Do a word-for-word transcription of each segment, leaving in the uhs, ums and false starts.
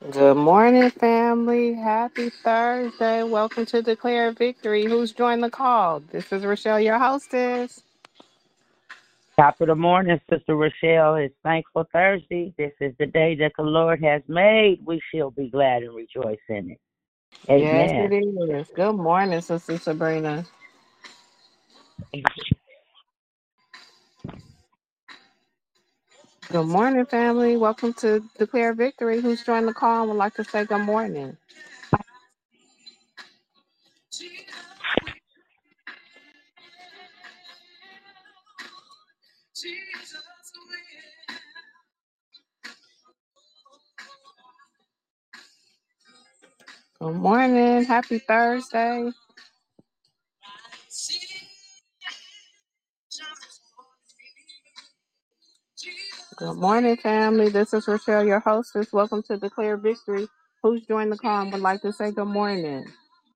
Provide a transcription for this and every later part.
Good morning, family. Happy Thursday. Welcome to Declare Victory. Who's joined the call? This is Rochelle, your hostess. Top of the morning, Sister Rochelle. It's Thankful Thursday. This is the day that the Lord has made. We shall be glad and rejoice in it. Yes, it Amen. is. Good morning, Sister Sabrina. Good morning, family. Welcome to Declare Victory. Who's joined the call and would like to say good morning? Good morning. Happy Thursday. Good morning, family. This is Rochelle, your hostess. Welcome to Declare Victory. Who's joined the call and would like to say good morning?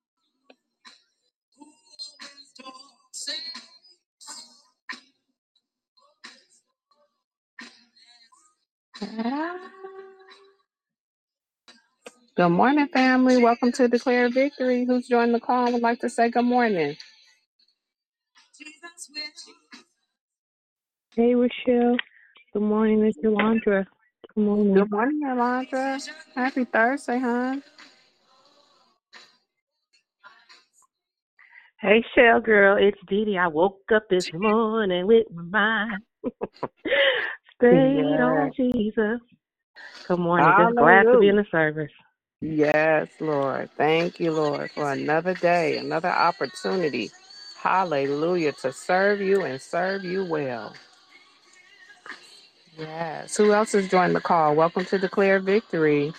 Good morning, family. Welcome to Declare Victory. Who's joined the call and would like to say good morning? Hey, Rochelle. Good morning, it's Yolandra. Good Good morning. morning, Alondra. Happy Thursday, hon. Hey, Shell girl, it's Dee Dee. I woke up this morning with my mind stayed Yes. on Jesus. Good morning. Just glad to be in Hallelujah. the service. Yes, Lord. Thank you, Lord, for another day, another opportunity. Hallelujah. To serve you and serve you well. Yes. Who else has joined the call? Welcome to Declare Victory.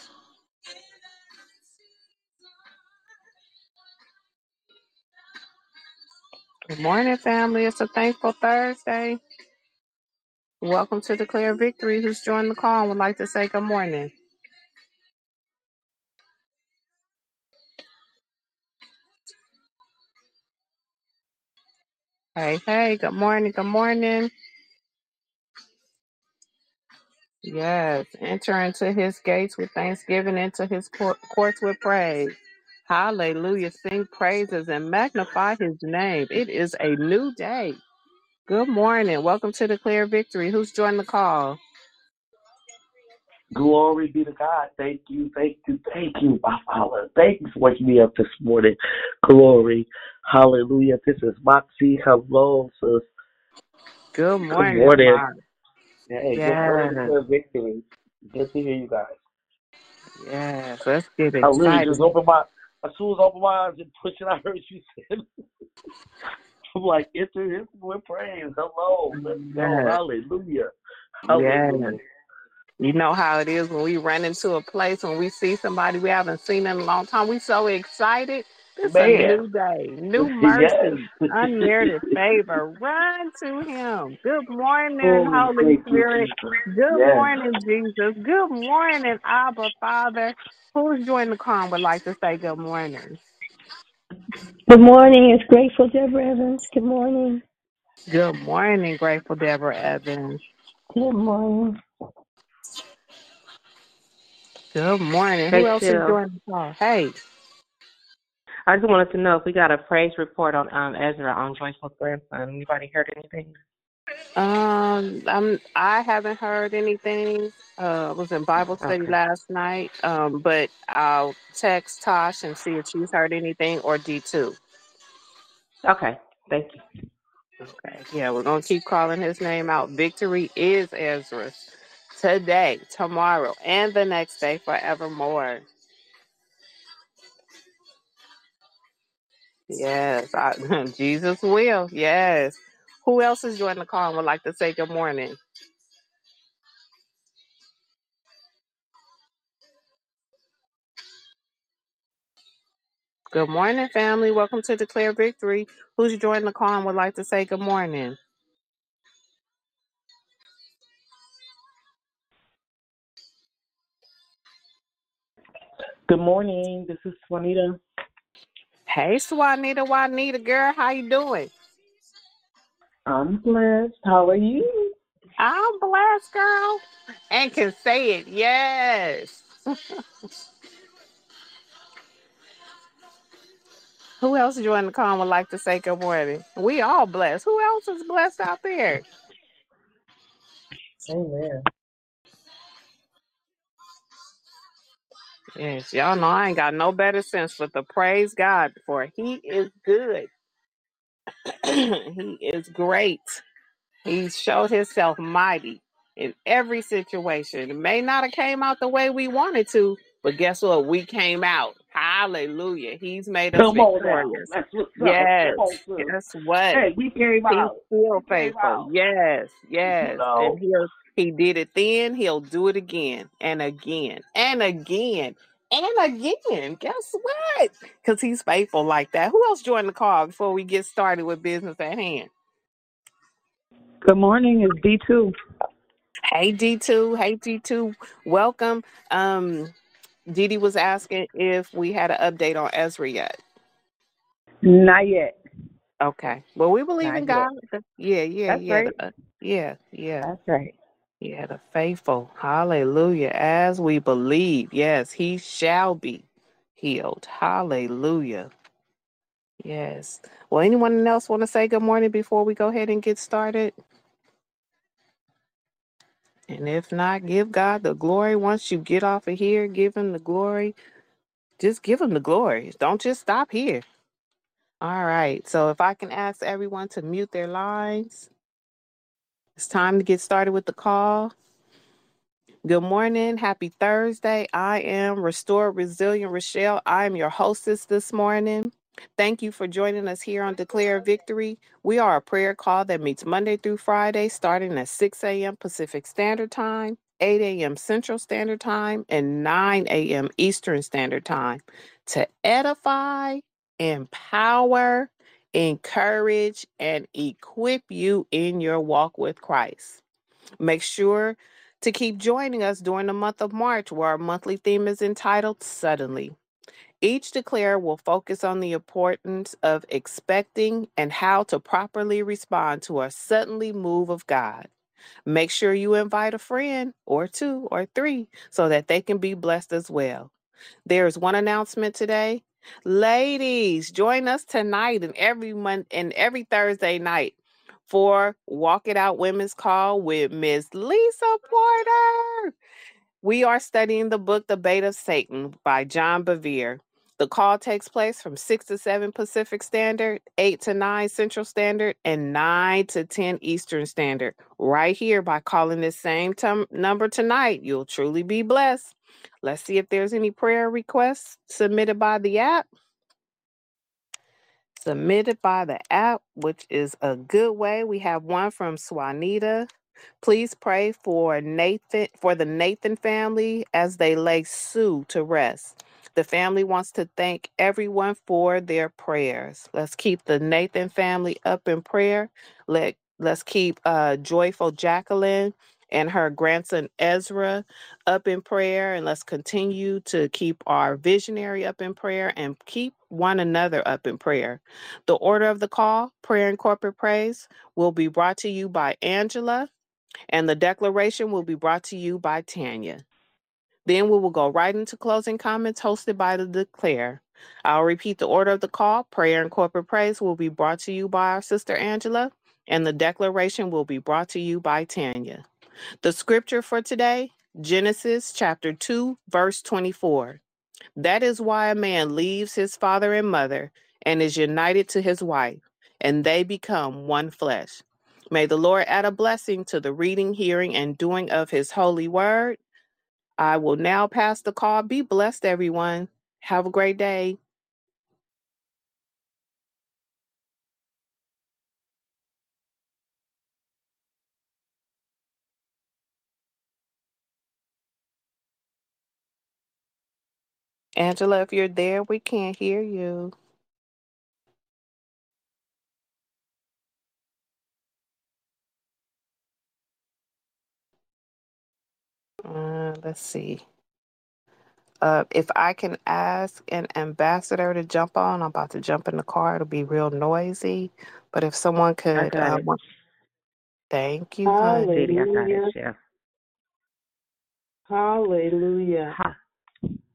Good morning, family. It's a thankful Thursday. Welcome to Declare Victory. Who's joined the call and would like to say good morning? Hey, hey, good morning, good morning. Yes, enter into his gates with thanksgiving, into his court, courts with praise. Hallelujah. Sing praises and magnify his name. It is a new day. Good morning. Welcome to Declare Victory. Who's joined the call? Glory be to God. Thank you, thank you, thank you, my Father. Thank you for waking me up this morning. Glory. Hallelujah. This is Moxie. Hello, sis. Good Good morning, morning. Mark. Hey, good morning, Yes, Declare Victory. Good to hear you guys. yes. Let's get I literally excited. just opened my, as soon as I opened my eyes and pushed it, I heard you said, I'm like, enter his with praise. Hello. Let's go. Yes, Hallelujah. yes. Hallelujah. You know how it is when we run into a place, when we see somebody we haven't seen in a long time. We so excited. It's a Man. new day, new Yes. mercy, unmerited favor. Run to him. Good morning, Oh, Holy thank you, Spirit. Jesus. Good Yes. morning, Jesus. Good morning, Abba Father. Who's joined the call would like to say good morning? Good morning. It's Grateful Deborah Evans. Good morning. Good morning, Grateful Deborah Evans. Good morning. Good morning. Who Hey, else is Shell. joining the call? Hey. I just wanted to know if we got a praise report on um, Ezra on Joyful's grandson. Anybody heard anything? Um, I'm I haven't heard anything. Uh, I was in Bible study Okay. last night. Um, but I'll text Tosh and see if she's heard anything or D two. Okay. Thank you. Okay. Yeah, we're gonna keep calling his name out. Victory is Ezra's today, tomorrow, and the next day forevermore. Yes, I, Jesus will. Yes. Who else is joining the call and would like to say good morning? Good morning, family. Welcome to Declare Victory. Who's joining the call and would like to say good morning? Good morning. This is Juanita. Hey, Swanita, Juanita, girl, how you doing? I'm blessed. How are you? I'm blessed, girl, and can say it. Yes. Who else joined the call would like to say good morning? We all blessed. Who else is blessed out there? Amen. Yes, y'all know I ain't got no better sense but to praise God for He is good. He is great. He showed Himself mighty in every situation. It may not have came out the way we wanted to, but guess what? We came out. Hallelujah. He's made us Come on now. victorious. That's what's up. Yes. Come on, sis. Guess what? Hey, we came He's out. still We came faithful. out. Yes, You yes. And know? he'll he did it then, he'll do it again and again and again and again. Guess what? Because he's faithful like that. Who else joined the call before we get started with business at hand? Good morning, it's D two. Hey D two. Hey D two. Welcome. Um Dee Dee was asking if we had an update on Ezra yet. Not yet. Okay. Well, we believe in Not yet. God. Yeah, yeah, That's yeah. right. the- uh, yeah, yeah. That's right. Yeah, the faithful. Hallelujah. As we believe, yes, he shall be healed. Hallelujah. Yes. Well, anyone else want to say good morning before we go ahead and get started? And if not, give God the glory. Once you get off of here, give him the glory. Just give him the glory. Don't just stop here. All right. So if I can ask everyone to mute their lines, it's time to get started with the call. Good morning. Happy Thursday. I am Restored Resilient Rochelle. I am your hostess this morning. Thank you for joining us here on Declare Victory. We are a prayer call that meets Monday through Friday, starting at six a.m. Pacific Standard Time, eight a.m. Central Standard Time, and nine a.m. Eastern Standard Time to edify, empower, encourage, and equip you in your walk with Christ. Make sure to keep joining us during the month of March, where our monthly theme is entitled Suddenly. Each declare will focus on the importance of expecting and how to properly respond to a suddenly move of God. Make sure you invite a friend or two or three so that they can be blessed as well. There's one announcement today. Ladies, join us tonight and every month and every Thursday night for Walk It Out Women's Call with Miss Lisa Porter. We are studying the book The Bait of Satan by John Bevere. The call takes place from six to seven Pacific Standard, eight to nine Central Standard, and nine to ten Eastern Standard. Right here by calling this same t- number tonight, you'll truly be blessed. Let's see if there's any prayer requests submitted by the app. Submitted by the app, which is a good way. We have one from Swanita. Please pray for Nathan, for the Nathan family as they lay Sue to rest. The family wants to thank everyone for their prayers. Let's keep the Nathan family up in prayer. Let, let's keep uh, Joyful Jacqueline and her grandson Ezra up in prayer. And let's continue to keep our visionary up in prayer and keep one another up in prayer. The order of the call, prayer and corporate praise, will be brought to you by Angela, and the declaration will be brought to you by Tanya. Then we will go right into closing comments hosted by the Declare. I'll repeat the order of the call. Prayer and corporate praise will be brought to you by our sister Angela, and the declaration will be brought to you by Tanya. The scripture for today, Genesis chapter two, verse twenty-four. That is why a man leaves his father and mother and is united to his wife, and they become one flesh. May the Lord add a blessing to the reading, hearing, and doing of his holy word. I will now pass the call. Be blessed, everyone. Have a great day. Angela, if you're there, we can't hear you. Uh, let's see. Uh, if I can ask an ambassador to jump on, I'm about to jump in the car. It'll be real noisy. But if someone I could, got um, it. thank you, honey. Diddy, I got it, Hallelujah. Chef. Hallelujah. Ha-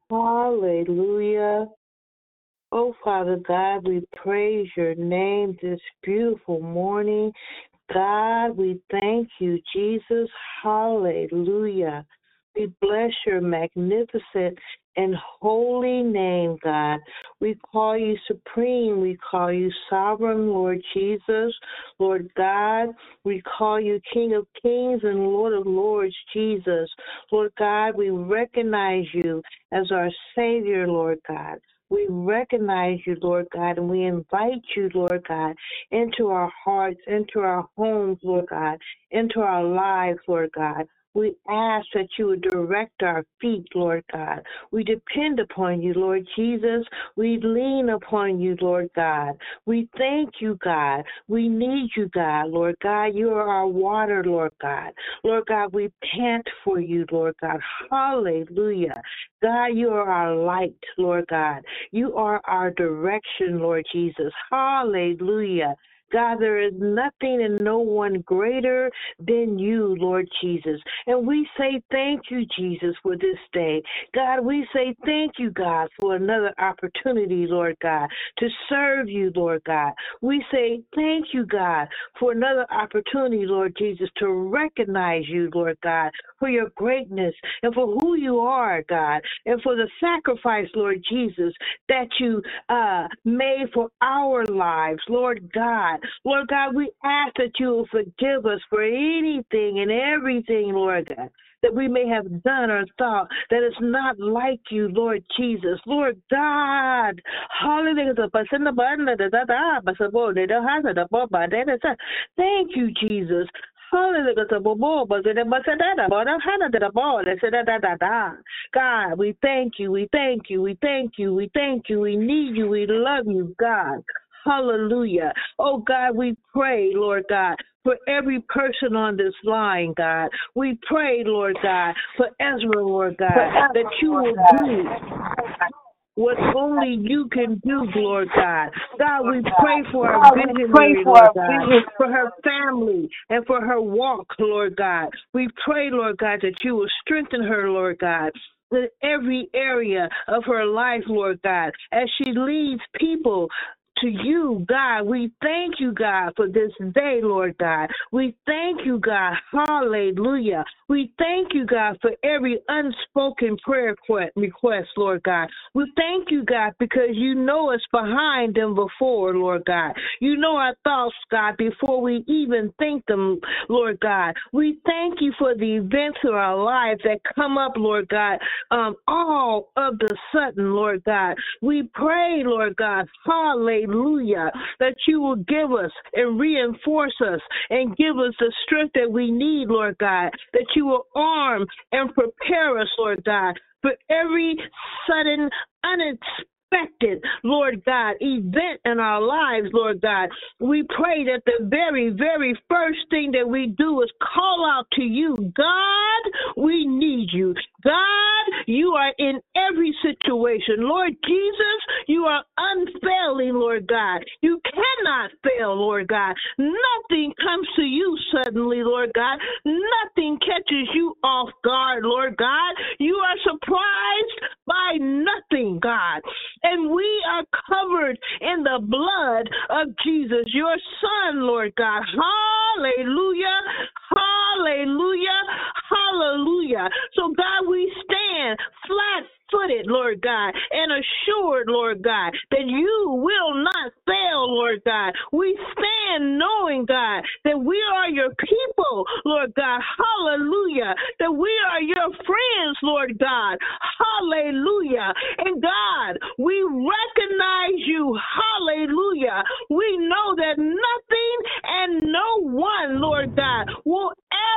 Hallelujah. Oh, Father God, we praise your name this beautiful morning. God, we thank you, Jesus. Hallelujah. We bless your magnificent and holy name, God. We call you supreme. We call you sovereign, Lord Jesus. Lord God, we call you King of kings and Lord of lords, Jesus. Lord God, we recognize you as our Savior, Lord God. We recognize you, Lord God, and we invite you, Lord God, into our hearts, into our homes, Lord God, into our lives, Lord God. We ask that you would direct our feet, Lord God. We depend upon you, Lord Jesus. We lean upon you, Lord God. We thank you, God. We need you, God, Lord God. You are our water, Lord God. Lord God, we pant for you, Lord God. Hallelujah. God, you are our light, Lord God. You are our direction, Lord Jesus. Hallelujah. God, there is nothing and no one greater than you, Lord Jesus. And we say thank you, Jesus, for this day. God, we say thank you, God, for another opportunity, Lord God, to serve you, Lord God. We say thank you, God, for another opportunity, Lord Jesus, to recognize you, Lord God, for your greatness and for who you are, God, and for the sacrifice, Lord Jesus, that you uh, made for our lives, Lord God. Lord God, we ask that you will forgive us for anything and everything, Lord God, that we may have done or thought that is not like you, Lord Jesus. Lord God, hallelujah. Thank you, Jesus. Hallelujah. God, we thank you, we thank you, we thank you, we thank you, we need you, we love you, God. Hallelujah. Oh, God, we pray, Lord God, for every person on this line, God. We pray, Lord God, for Ezra, Lord God, that you will do what only you can do, Lord God. God, we pray for our visionary, Lord God, for her family and for her walk, Lord God. We pray, Lord God, that you will strengthen her, Lord God, in every area of her life, Lord God, as she leads people to you, God. We thank you, God, for this day, Lord God. We thank you, God. Hallelujah. We thank you, God, for every unspoken prayer request, Lord God. We thank you, God, because you know us behind them before, Lord God. You know our thoughts, God, before we even think them, Lord God. We thank you for the events of our lives that come up, Lord God, um, all of the sudden, Lord God. We pray, Lord God, hallelujah. Hallelujah, that you will give us and reinforce us and give us the strength that we need, Lord God, that you will arm and prepare us, Lord God, for every sudden, unexpected, Lord God, event in our lives, Lord God. We pray that the very, very first thing that we do is call out to you. God, we need you. God, you are in every situation. Lord Jesus, you are unfailing, Lord God. You cannot fail, Lord God. Nothing comes to you suddenly, Lord God. Nothing catches you off guard, Lord God. You are surprised by nothing, God. And we are covered in the blood of Jesus, your Son, Lord God. Hallelujah. Hallelujah. Hallelujah. So, God, we stand flat footed, Lord God, and assured, Lord God, that you will not fail, Lord God. We stand knowing, God, that we are your people, Lord God. Hallelujah. That we are your friends, Lord God. Hallelujah. And God, we recognize you. Hallelujah. We know that nothing and no one, Lord God, will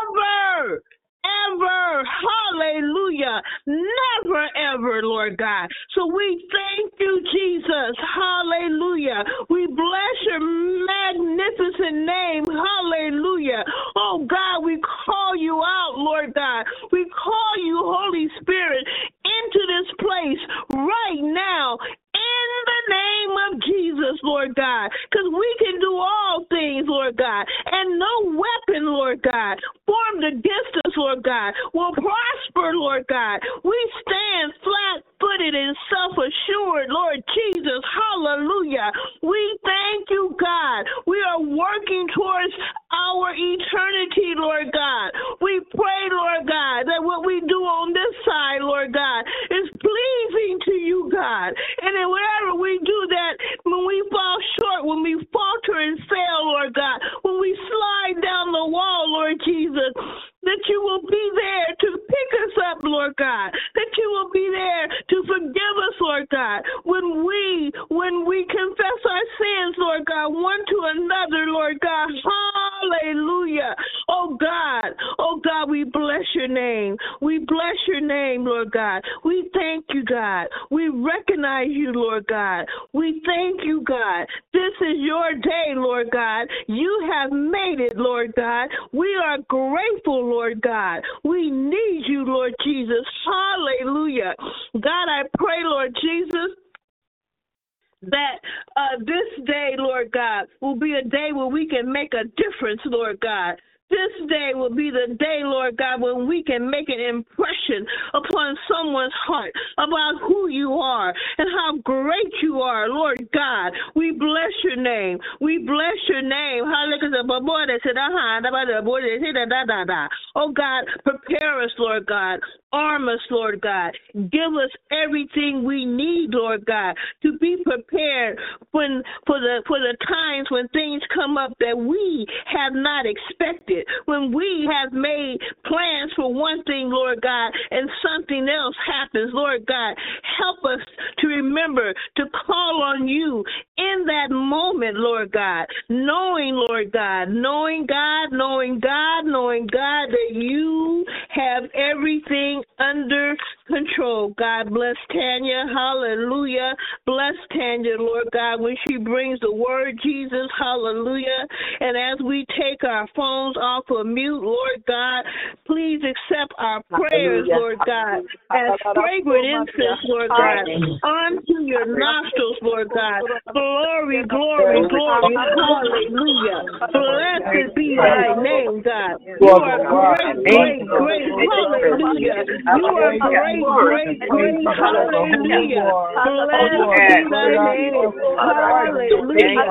ever ever, hallelujah, never ever, Lord God. So we thank you, Jesus, hallelujah. We bless your magnificent name, hallelujah. Oh God, we call you out, Lord God. We call you, Holy Spirit, into this place right now, in the name of Jesus, Lord God, because we can do all things, Lord God, and no weapon, Lord God, formed against us, Lord God, will prosper, Lord God. We stand flat-footed confident and self-assured, Lord Jesus. Hallelujah. We thank you, God. We are working towards our eternity, Lord God. We pray, Lord God, that what we do on this side, Lord God, is pleasing to you, God. And then wherever we do that, when we fall short, when we falter and fail, Lord God, when we slide down the wall, Lord Jesus, that you will be there to pick us up, Lord God, that you will be there to forgive us, Lord God, when we, when we confess our sins, Lord God, one to another, Lord God. Hallelujah. Oh God, oh God, we bless your name. We bless your name, Lord God. We thank you, God. We recognize you, Lord God. We thank you, God. This is your day, Lord God. You have made it, Lord God. We are grateful, Lord God. We need you, Lord Jesus. Hallelujah. God, I pray, Lord Jesus, that uh, this day, Lord God, will be a day where we can make a difference, Lord God. This day will be the day, Lord God, when we can make an impression upon someone's heart about who you are and how great you are, Lord God. We bless your name. We bless your name. Oh God, prepare us, Lord God. Arm us, Lord God. Give us everything we need, Lord God, to be prepared when for the for the times when things come up that we have not expected. When we have made plans for one thing, Lord God, and something else happens, Lord God, help us to remember to call on you in that moment, Lord God, knowing, Lord God, knowing God, knowing God, knowing God that you have everything under control. God bless Tanya. Hallelujah. Bless Tanya, Lord God, when she brings the word, Jesus. Hallelujah. And as we take our phones off of mute, Lord God, please accept our prayers, Lord God, as fragrant incense, Lord God, unto your nostrils, Lord God. Glory, glory, glory. Hallelujah. Blessed be thy name, God. You are great, great, great. Hallelujah. You are great, great, great. Hallelujah. Blessed be thy name. Hallelujah.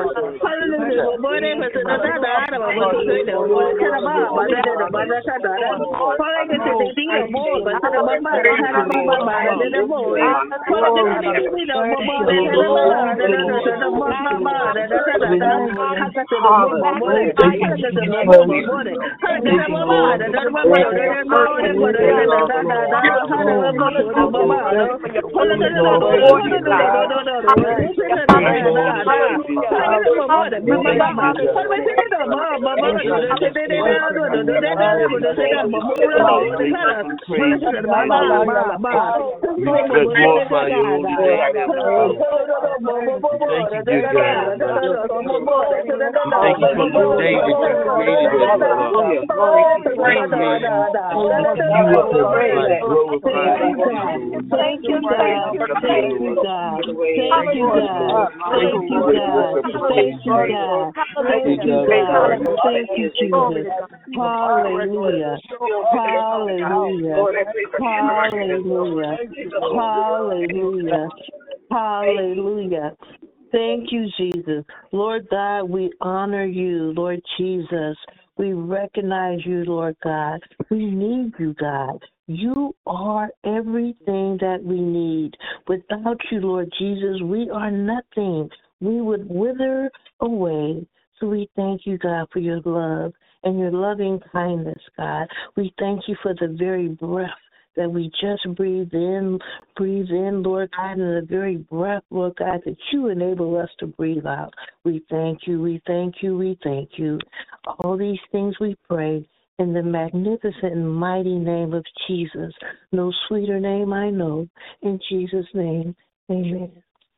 Thank you, God. Thank you, God. Thank you, God. Thank you, God. Thank you, God. Thank you, God. Thank you, Jesus. Hallelujah. Hallelujah. Hallelujah. Hallelujah. Hallelujah. Thank you, Jesus. Lord God, we honor you, Lord Jesus. We recognize you, Lord God. We need you, God. You are everything that we need. Without you, Lord Jesus, we are nothing. We would wither away. So we thank you, God, for your love and your loving kindness, God. We thank you for the very breath that we just breathe in, breathe in, Lord God, and the very breath, Lord God, that you enable us to breathe out. We thank you, we thank you, we thank you. All these things we pray in the magnificent and mighty name of Jesus. No sweeter name I know. In Jesus' name, amen.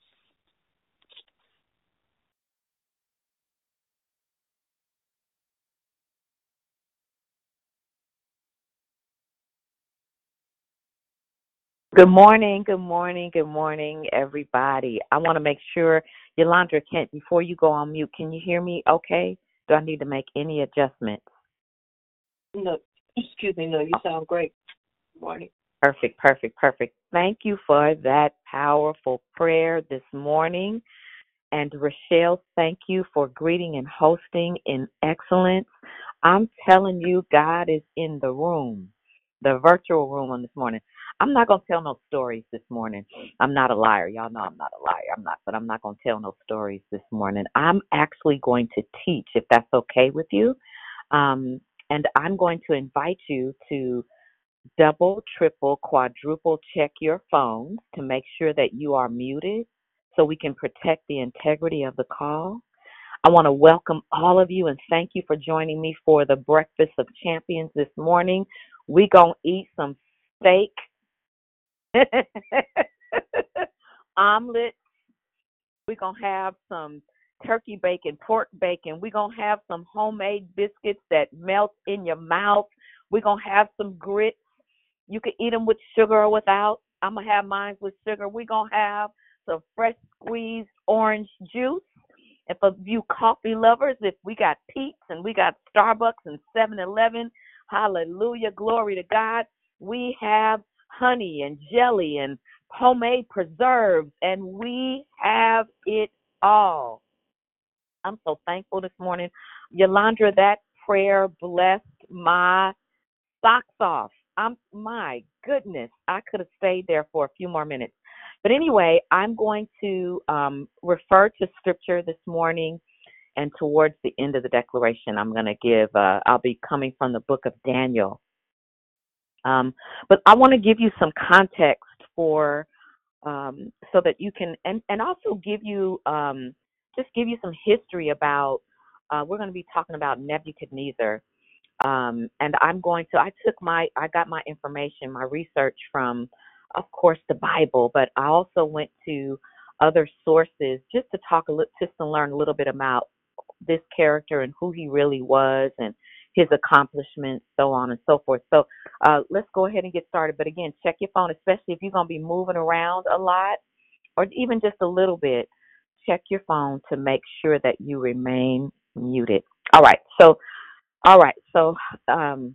Good morning, good morning, good morning, everybody. I want to make sure, Yolanda, can, before you go on mute, can you hear me okay? Do I need to make any adjustments? No, excuse me, no, you sound great. Good morning. Perfect, perfect, perfect. Thank you for that powerful prayer this morning. And Rochelle, thank you for greeting and hosting in excellence. I'm telling you, God is in the room, the virtual room on this morning. I'm not going to tell no stories this morning. I'm not a liar. Y'all know I'm not a liar. I'm not, but I'm not going to tell no stories this morning. I'm actually going to teach, if that's okay with you. Um, and I'm going to invite you to double, triple, quadruple check your phones to make sure that you are muted so we can protect the integrity of the call. I want to welcome all of you and thank you for joining me for the Breakfast of Champions this morning. We going to eat some steak, omelet. We're going to have some turkey bacon, pork bacon. We're going to have some homemade biscuits that melt in your mouth. We're going to have some grits. You can eat them with sugar or without. I'm going to have mine with sugar. We're going to have some fresh squeezed orange juice. And for you coffee lovers, if we got Pete's and we got Starbucks and seven eleven, hallelujah, glory to God. We have honey and jelly and homemade preserves, and we have it all. I'm so thankful this morning. Yolandra, that prayer blessed my socks off. I'm my goodness. I could have stayed there for a few more minutes. But anyway, I'm going to um, refer to scripture this morning, and towards the end of the declaration, I'm going to give, uh, I'll be coming from the book of Daniel. Um, but I want to give you some context for, um, so that you can, and, and also give you, um, just give you some history about, uh, we're going to be talking about Nebuchadnezzar. Um, and I'm going to, I took my, I got my information, my research from, of course, the Bible, but I also went to other sources just to talk a little, just to learn a little bit about this character and who he really was and his accomplishments, so on and so forth. So uh, let's go ahead and get started. But again, check your phone, especially if you're going to be moving around a lot or even just a little bit. Check your phone to make sure that you remain muted. All right. So All right, so um,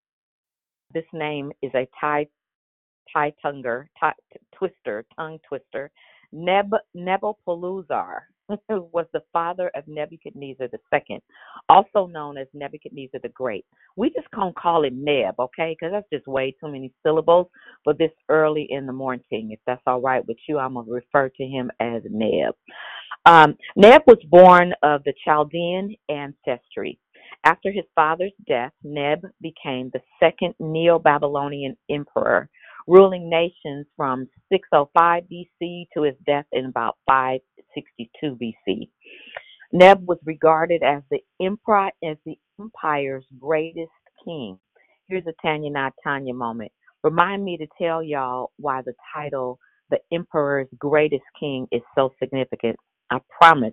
this name is a Thai Thai tunger, Thai, twister, tongue twister. Neb Nebuchadnezzar was the father of Nebuchadnezzar the second, also known as Nebuchadnezzar the Great. We just can't call him Neb, okay? Because that's just way too many syllables for this early in the morning. If that's all right with you, I'm gonna refer to him as Neb. Um, Neb was born of the Chaldean ancestry. After his father's death, Neb became the second Neo-Babylonian emperor, ruling nations from six oh five B C to his death in about five sixty-two B C. Neb was regarded as the emperor, as the empire's greatest king. Here's a Tanya Not Tanya moment. Remind me to tell y'all why the title, the emperor's greatest king, is so significant. I promise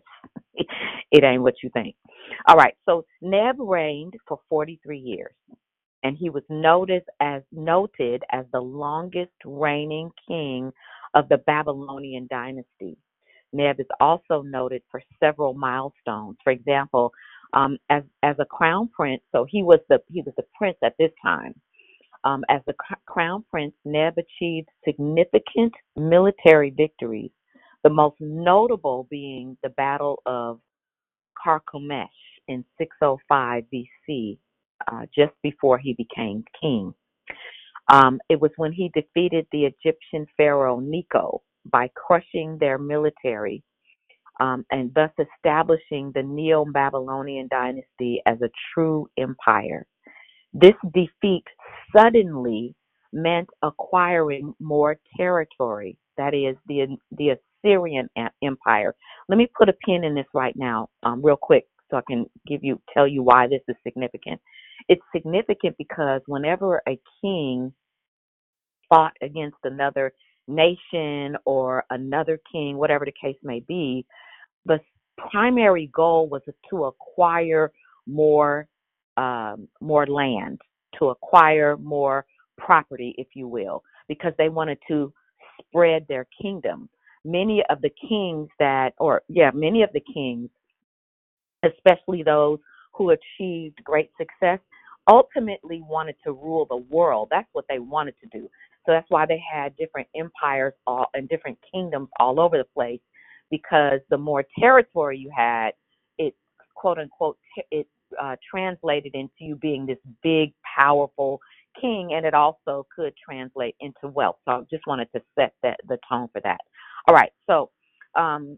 it ain't what you think. All right, so Neb reigned for forty-three years, and he was noted as noted as the longest reigning king of the Babylonian dynasty. Neb is also noted for several milestones. For example, um, as as a crown prince, so he was the he was the prince at this time. Um, as the cr- crown prince, Neb achieved significant military victories, the most notable being the Battle of Carchemish in six oh five B C, uh, just before he became king. Um, it was when he defeated the Egyptian pharaoh Necho by crushing their military, um, and thus establishing the Neo-Babylonian dynasty as a true empire. This defeat suddenly meant acquiring more territory, that is, the the Assyrian Empire. Let me put a pin in this right now, um, real quick, so I can give you tell you why this is significant. It's significant because whenever a king fought against another nation or another king, whatever the case may be, the primary goal was to acquire more um, more land, to acquire more property, if you will, because they wanted to spread their kingdom. Many of the kings that, or yeah, many of the kings, especially those who achieved great success, ultimately wanted to rule the world. That's what they wanted to do. So that's why they had different empires all and different kingdoms all over the place, because the more territory you had, it quote unquote it uh, translated into you being this big, powerful king, and it also could translate into wealth. So I just wanted to set that the tone for that. All right, so um,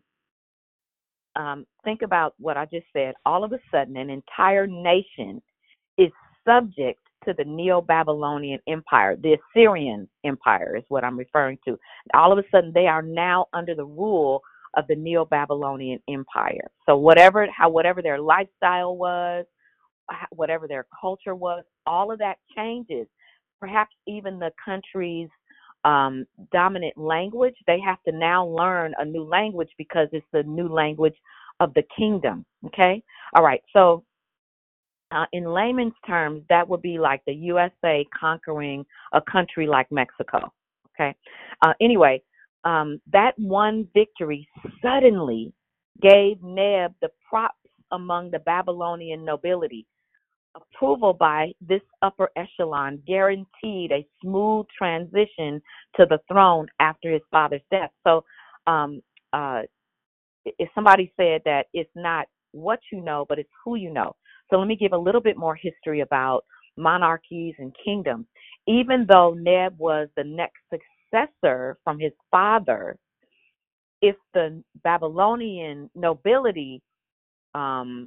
um, think about what I just said. All of a sudden, an entire nation is subject to the Neo-Babylonian Empire. The Assyrian Empire is what I'm referring to. All of a sudden, they are now under the rule of the Neo-Babylonian Empire. So whatever, how whatever their lifestyle was, whatever their culture was, all of that changes. Perhaps even the country's um, dominant language, they have to now learn a new language because it's the new language of the kingdom. Okay? All right. So uh, in layman's terms, that would be like the U S A conquering a country like Mexico. Okay? Uh, anyway, um, that one victory suddenly gave Neb the props among the Babylonian nobility. Approval by this upper echelon guaranteed a smooth transition to the throne after his father's death. So, um, uh, if somebody said that it's not what you know, but it's who you know. So let me give a little bit more history about monarchies and kingdoms. Even though Neb was the next successor from his father, if the Babylonian nobility um,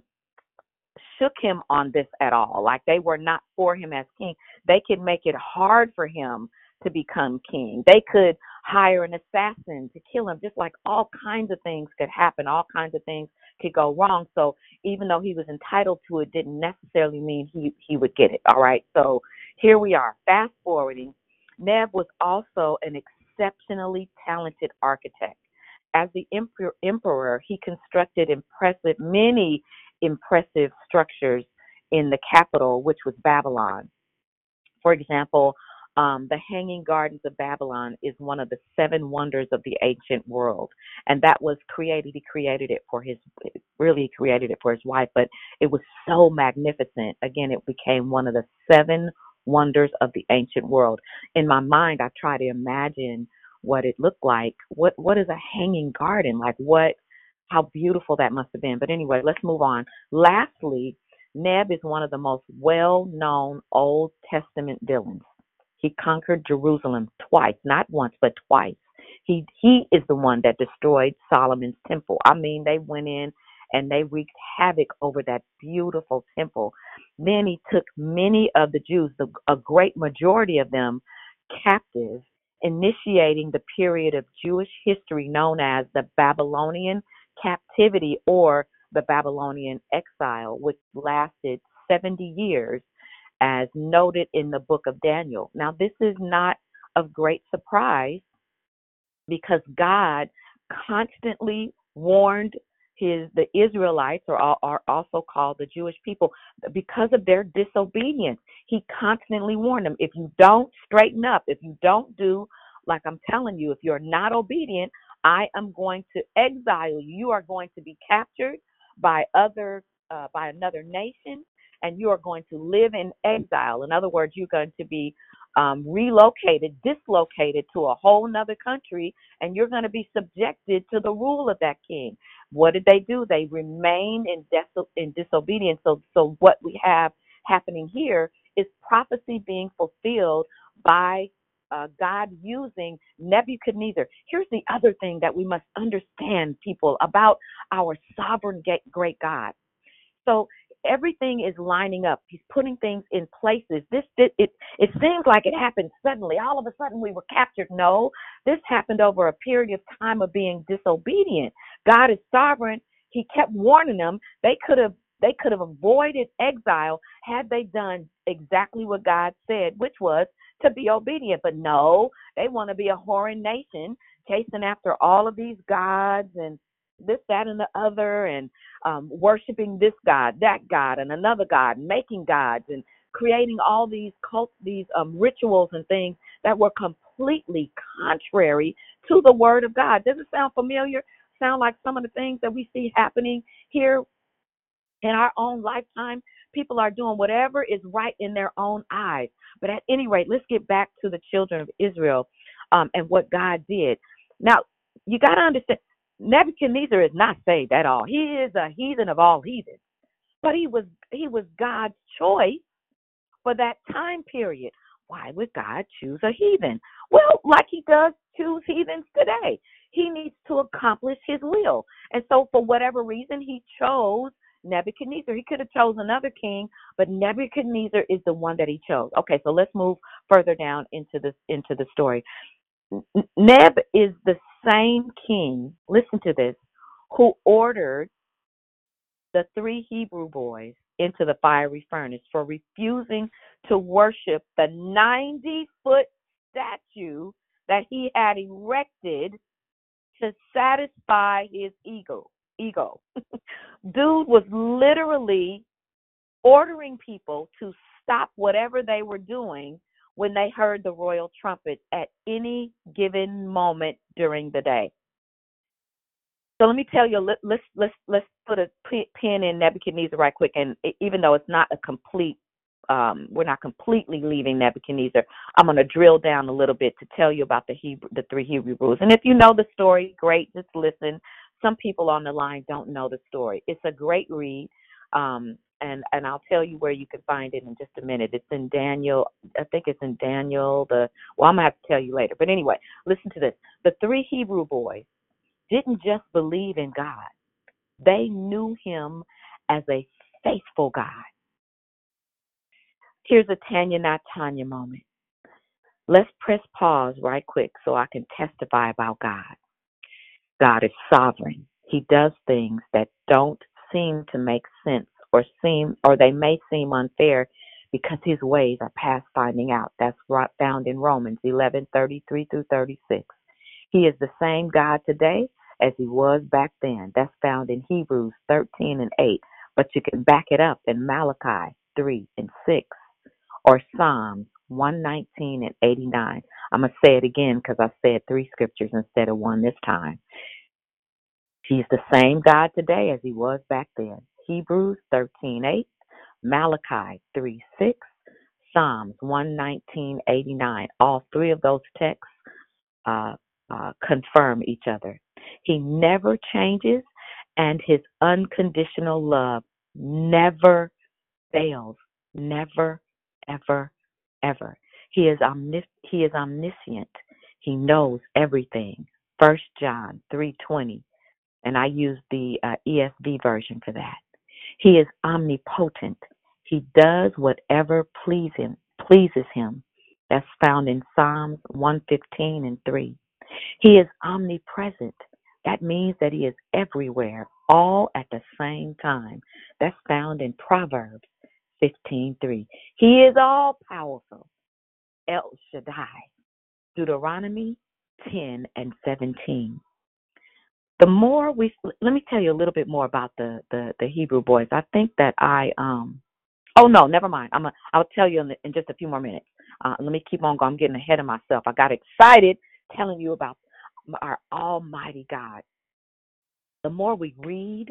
shook him on this at all, like they were not for him as king, they could make it hard for him to become king. They could hire an assassin to kill him, just like all kinds of things could happen. All kinds of things could go wrong. So even though he was entitled to it, didn't necessarily mean he, he would get it. All right. So here we are, fast forwarding. Neb was also an exceptionally talented architect. As the emperor, emperor he constructed impressive, many impressive structures in the capital, which was Babylon. For example, um, the Hanging Gardens of Babylon is one of the seven wonders of the ancient world, and that was created. He created it for his, really created it for his wife, but it was so magnificent. Again, it became one of the seven wonders of the ancient world. In my mind, I try to imagine what it looked like. What what is a hanging garden like? What How beautiful that must have been. But anyway, let's move on. Lastly, Neb is one of the most well-known Old Testament villains. He conquered Jerusalem twice, not once, but twice. He he is the one that destroyed Solomon's temple. I mean, they went in and they wreaked havoc over that beautiful temple. Then he took many of the Jews, the, a great majority of them, captive, initiating the period of Jewish history known as the Babylonian captivity or the Babylonian exile, which lasted seventy years, as noted in the book of Daniel. Now, this is not of great surprise because God constantly warned his the Israelites, or are also called the Jewish people, because of their disobedience. He constantly warned them, if you don't straighten up, if you don't do like I'm telling you, if you're not obedient, I am going to exile you. You are going to be captured by other uh, by another nation, and you are going to live in exile. In other words, you're going to be um, relocated, dislocated to a whole nother country, and you're going to be subjected to the rule of that king. What did they do? They remained in, dis- in disobedience. So, so what we have happening here is prophecy being fulfilled by Uh, God using Nebuchadnezzar. Here's the other thing that we must understand, people, about our sovereign great God. So everything is lining up. He's putting things in places. This it, it it seems like it happened suddenly. All of a sudden we were captured. No, this happened over a period of time of being disobedient. God is sovereign. He kept warning them. They could have they could have avoided exile had they done exactly what God said, which was to be obedient. But no, they want to be a whoring nation, chasing after all of these gods and this, that, and the other, and um, worshiping this God, that God, and another God, making gods and creating all these cult, these um, rituals and things that were completely contrary to the word of God. Does it sound familiar? Sound like some of the things that we see happening here in our own lifetime? people are doing whatever is right in their own eyes. But at any rate, let's get back to the children of Israel um, and what God did. Now, you got to understand, Nebuchadnezzar is not saved at all. He is a heathen of all heathens. But he was he was God's choice for that time period. Why would God choose a heathen? Well, like he does choose heathens today. He needs to accomplish his will. And so for whatever reason, he chose Nebuchadnezzar. He could have chosen another king, but Nebuchadnezzar is the one that he chose. Okay, so let's move further down into this into the story. Neb is the same king, listen to this, who ordered the three Hebrew boys into the fiery furnace for refusing to worship the ninety-foot statue that he had erected to satisfy his ego. Ego. Dude was literally ordering people to stop whatever they were doing when they heard the royal trumpet at any given moment during the day. So let me tell you, let, let's let's let's put a pin in Nebuchadnezzar right quick. And even though it's not a complete, um, we're not completely leaving Nebuchadnezzar, I'm going to drill down a little bit to tell you about the Hebrew, the three Hebrew rules. And if you know the story, great, just listen. Some people on the line don't know the story. It's a great read, um, and and I'll tell you where you can find it in just a minute. It's in Daniel. I think it's in Daniel. The well, I'm gonna have to tell you later. But anyway, listen to this. The three Hebrew boys didn't just believe in God. They knew him as a faithful God. Here's a Tanya, not Tanya moment. Let's press pause right quick so I can testify about God. God is sovereign. He does things that don't seem to make sense or seem, or they may seem unfair because his ways are past finding out. That's found in Romans eleven, thirty-three through thirty-six. He is the same God today as he was back then. That's found in Hebrews thirteen and eight. But you can back it up in Malachi three and six or Psalms one nineteen and eighty-nine. I'm going to say it again because I said three scriptures instead of one this time. He's the same God today as he was back then. Hebrews thirteen eight, Malachi three six, Psalms one nineteen, eighty-nine. All three of those texts uh, uh, confirm each other. He never changes, and his unconditional love never fails. Never, ever, ever. He is omnis- He is omniscient. He knows everything. First John three twenty, and I use the uh, E S V version for that. He is omnipotent. He does whatever please him, pleases him. That's found in Psalms one fifteen and three. He is omnipresent. That means that he is everywhere, all at the same time. That's found in Proverbs fifteen three. He is all powerful. El Shaddai. Deuteronomy ten and seventeen. The more we, let me tell you a little bit more about the, the, the Hebrew boys. I think that I, um, oh no, never mind. I'm a, I'll tell you in, the, in just a few more minutes. Uh, let me keep on going. I'm getting ahead of myself. I got excited telling you about our almighty God. The more we read,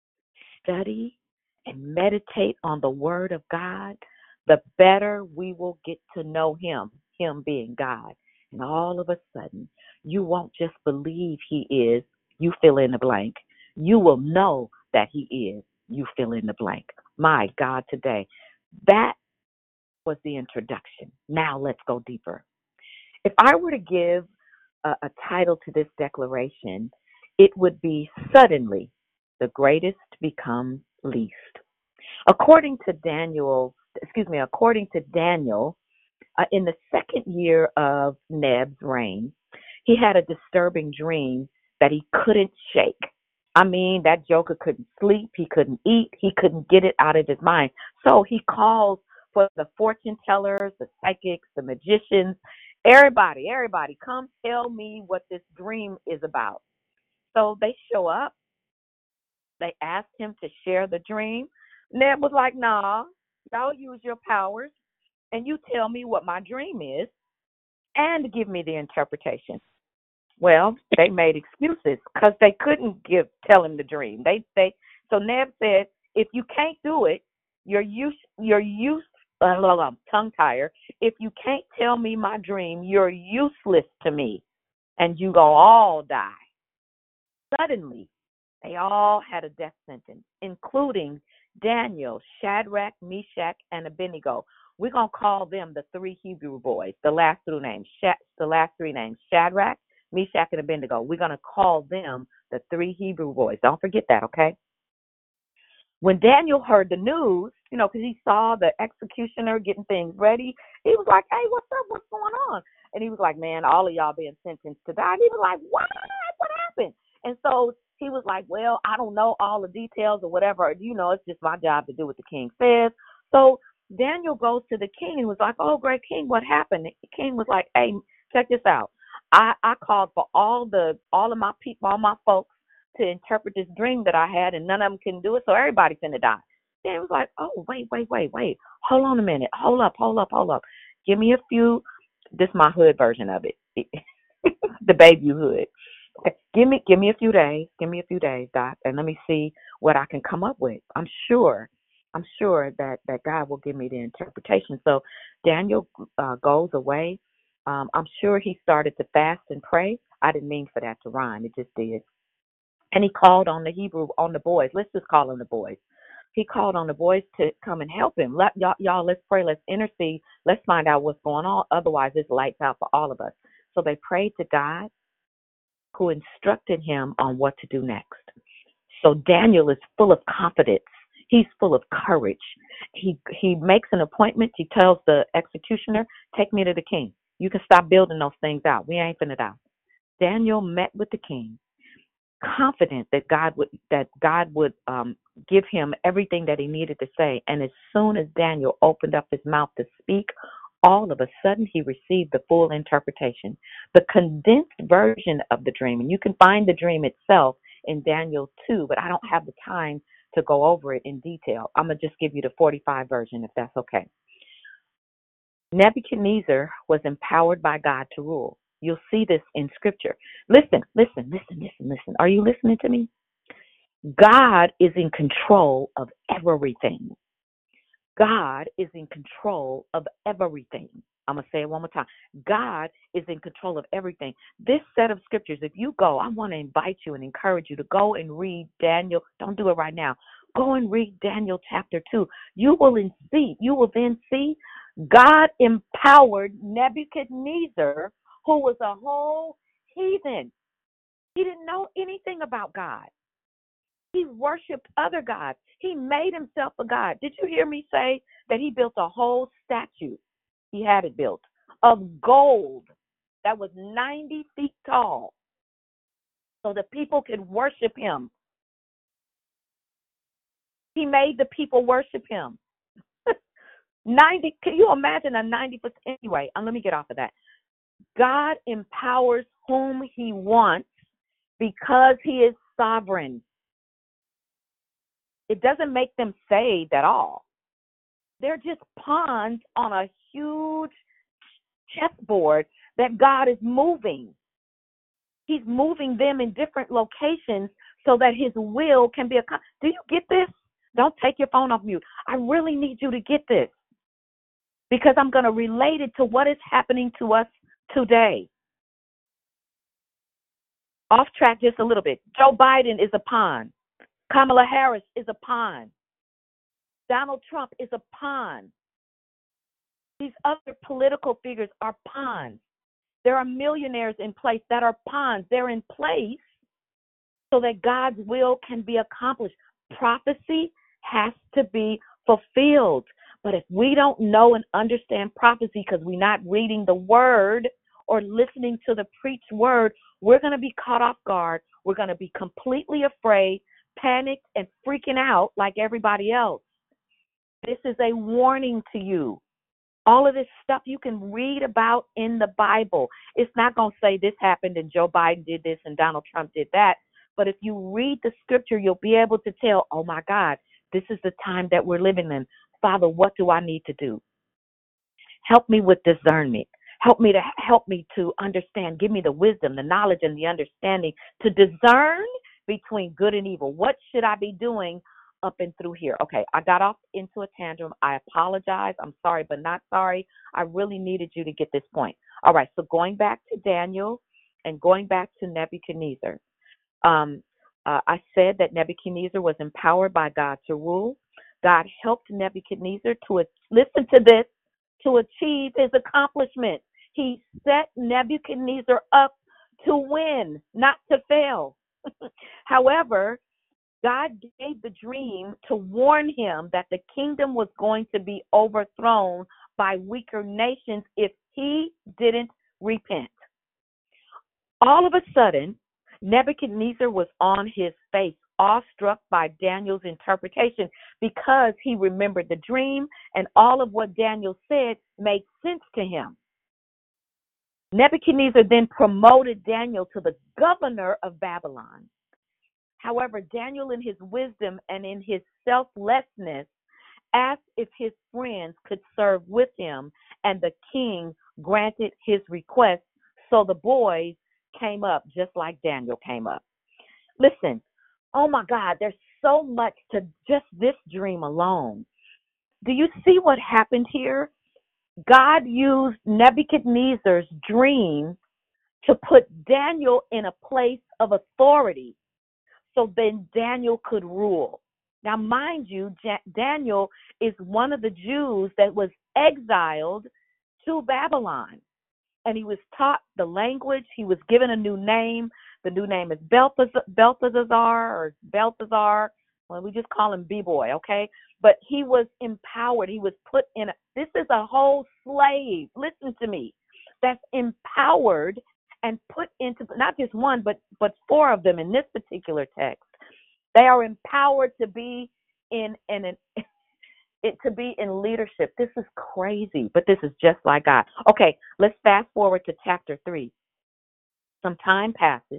study, and meditate on the word of God, the better we will get to know him, him being God. And all of a sudden, you won't just believe he is, you fill in the blank. You will know that he is, you fill in the blank. My God, today, that was the introduction. Now let's go deeper. If I were to give a, a title to this declaration, it would be Suddenly the Greatest Becomes Least. According to Daniel, excuse me, according to Daniel, uh, in the second year of Neb's reign, he had a disturbing dream that he couldn't shake. I mean, that joker couldn't sleep, he couldn't eat, he couldn't get it out of his mind. So he calls for the fortune tellers, the psychics, the magicians, everybody, everybody, come tell me what this dream is about. So they show up. They asked him to share the dream. Neb was like, nah, y'all use your powers and you tell me what my dream is and give me the interpretation. Well, they made excuses because they couldn't give tell him the dream. They they so Neb said, if you can't do it, You're use, you're use, uh, blah, blah, tongue tire. If you can't tell me my dream, you're useless to me, and you go all die. Suddenly, they all had a death sentence, including Daniel, Shadrach, Meshach, and Abednego. We're going to call them the three Hebrew boys, the last three names, the last three names, Shadrach, Meshach, and Abednego. We're going to call them the three Hebrew boys. Don't forget that, okay? When Daniel heard the news, you know, because he saw the executioner getting things ready, he was like, hey, what's up? What's going on? And he was like, man, all of y'all being sentenced to die. And he was like, what? What happened? And so he was like, well, I don't know all the details or whatever. You know, it's just my job to do what the king says. So Daniel goes to the king and was like, oh, great king, what happened? The king was like, hey, check this out. I, I called for all the all of my people, all my folks to interpret this dream that I had, and none of them can do it, so everybody's finna die. Then it was like, oh, wait, wait, wait, wait. Hold on a minute. Hold up, hold up, hold up. Give me a few. This is my hood version of it. The baby hood. Okay. Give me give me a few days. Give me a few days, Doc, and let me see what I can come up with. I'm sure, I'm sure that, that God will give me the interpretation. So Daniel uh, goes away. Um, I'm sure he started to fast and pray. I didn't mean for that to rhyme. It just did. And he called on the Hebrew, on the boys. Let's just call them the boys. He called on the boys to come and help him. Let y'all, y'all, let's pray. Let's intercede. Let's find out what's going on. Otherwise, it's lights out for all of us. So they prayed to God, who instructed him on what to do next. So Daniel is full of confidence. He's full of courage. He he makes an appointment. He tells the executioner, take me to the king. You can stop building those things out. We ain't finna die. Daniel met with the king, confident that God would that God would um, give him everything that he needed to say. And as soon as Daniel opened up his mouth to speak, all of a sudden he received the full interpretation, the condensed version of the dream. And you can find the dream itself in Daniel two, but I don't have the time to go over it in detail. I'm going to just give you the forty-five version, if that's okay. Nebuchadnezzar was empowered by God to rule. You'll see this in scripture. Listen, listen, listen, listen, listen. Are you listening to me? God is in control of everything. God is in control of everything. I'm going to say it one more time. God is in control of everything. This set of scriptures, if you go, I want to invite you and encourage you to go and read Daniel. Don't do it right now. Go and read Daniel chapter two. You will see, you will then see God empowered Nebuchadnezzar, who was a whole heathen. He didn't know anything about God. He worshiped other gods. He made himself a god. Did you hear me say that he built a whole statue? He had it built of gold that was ninety feet tall so that people could worship him. He made the people worship him. ninety, can you imagine a ninety foot? Anyway, um, let me get off of that. God empowers whom he wants because he is sovereign. It doesn't make them saved at all. They're just pawns on a huge chessboard that God is moving. He's moving them in different locations so that his will can be accomplished. Do you get this? Don't take your phone off mute. I really need you to get this because I'm going to relate it to what is happening to us today. Off track just a little bit. Joe Biden is a pawn. Kamala Harris is a pawn. Donald Trump is a pawn. These other political figures are pawns. There are millionaires in place that are pawns. They're in place so that God's will can be accomplished. Prophecy has to be fulfilled. But if we don't know and understand prophecy because we're not reading the word or listening to the preached word, we're going to be caught off guard. We're going to be completely afraid, panicked, and freaking out like everybody else. This is a warning to you. All of this stuff you can read about in the Bible. It's not going to say this happened and Joe Biden did this and Donald Trump did that. But if you read the scripture, you'll be able to tell, oh my God, this is the time that we're living in. Father, what do I need to do? Help me with discernment. Help me to help me to understand. Give me the wisdom, the knowledge, and the understanding to discern between good and evil. What should I be doing up and through here. Okay, I got off into a tantrum. I apologize. I'm sorry, but not sorry. I really needed you to get this point. All right, so going back to Daniel and going back to Nebuchadnezzar. Um, uh, I said that Nebuchadnezzar was empowered by God to rule. God helped Nebuchadnezzar to, listen to this, to achieve his accomplishment. He set Nebuchadnezzar up to win, not to fail. However, God gave the dream to warn him that the kingdom was going to be overthrown by weaker nations if he didn't repent. All of a sudden, Nebuchadnezzar was on his face, awestruck by Daniel's interpretation, because he remembered the dream and all of what Daniel said made sense to him. Nebuchadnezzar then promoted Daniel to the governor of Babylon. However, Daniel, in his wisdom and in his selflessness, asked if his friends could serve with him, and the king granted his request. So the boys came up just like Daniel came up. Listen, oh my God, there's so much to just this dream alone. Do you see what happened here? God used Nebuchadnezzar's dream to put Daniel in a place of authority so then Daniel could rule. Now, mind you, J- Daniel is one of the Jews that was exiled to Babylon. And he was taught the language. He was given a new name. The new name is Belteshazzar, Belteshazzar or Belteshazzar. Well, we just call him B-Boy, okay? But he was empowered. He was put in a, this is a whole slave, listen to me, that's empowered and put into, not just one, but, but four of them in this particular text. They are empowered to be in, in an, it to be in leadership. This is crazy, but this is just like God. Okay, let's fast forward to chapter three. Some time passes.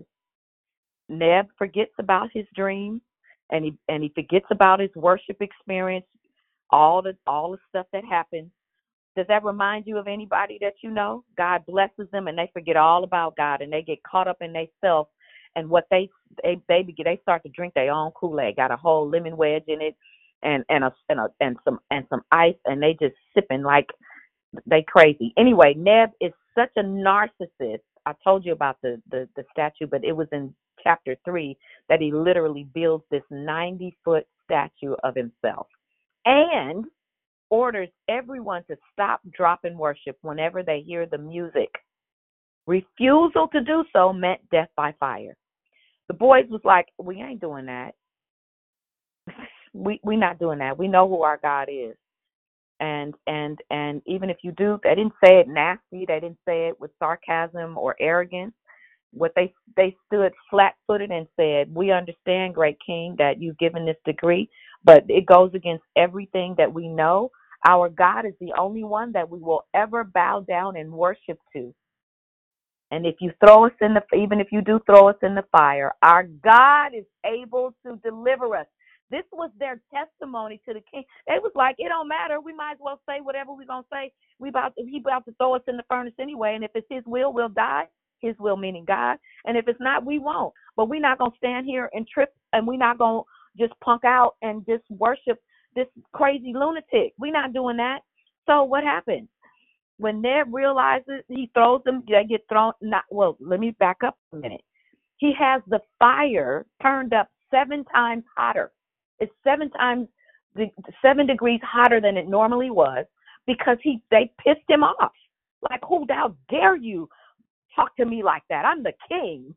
Neb forgets about his dream, and he and he forgets about his worship experience, all the all the stuff that happened. Does that remind you of anybody that you know? God blesses them, and they forget all about God, and they get caught up in themselves and what they they they begin, they start to drink their own Kool-Aid. Got a whole lemon wedge in it, and and a and a and some and some ice, and they just sipping like they crazy. Anyway, Neb is such a narcissist. I told you about the the, the statue, but it was in chapter three that he literally builds this ninety foot statue of himself and orders everyone to stop, drop, and worship whenever they hear the music. Refusal to do so meant death by fire. The boys was like, we ain't doing that. we we not doing that. We know who our God is. And and and even if you do, they didn't say it nasty. They didn't say it with sarcasm or arrogance. What they they stood flat-footed and said, we understand, great king, that you've given this decree, but it goes against everything that we know. Our God is the only one that we will ever bow down and worship to. And if you throw us in the, even if you do throw us in the fire, our God is able to deliver us. This was their testimony to the king. They was like, it don't matter. We might as well say whatever we're going to say. We about to, he about to throw us in the furnace anyway. And if it's his will, we'll die. His will meaning God. And if it's not, we won't. But we're not going to stand here and trip, and we're not going to just punk out and just worship this crazy lunatic. We're not doing that. So what happens? When Ned realizes, he throws them, they get thrown. Not well, let me back up a minute. He has the fire turned up seven times hotter. It's seven times, the seven degrees hotter than it normally was, because he they pissed him off. Like, who how dare you talk to me like that? I'm the king.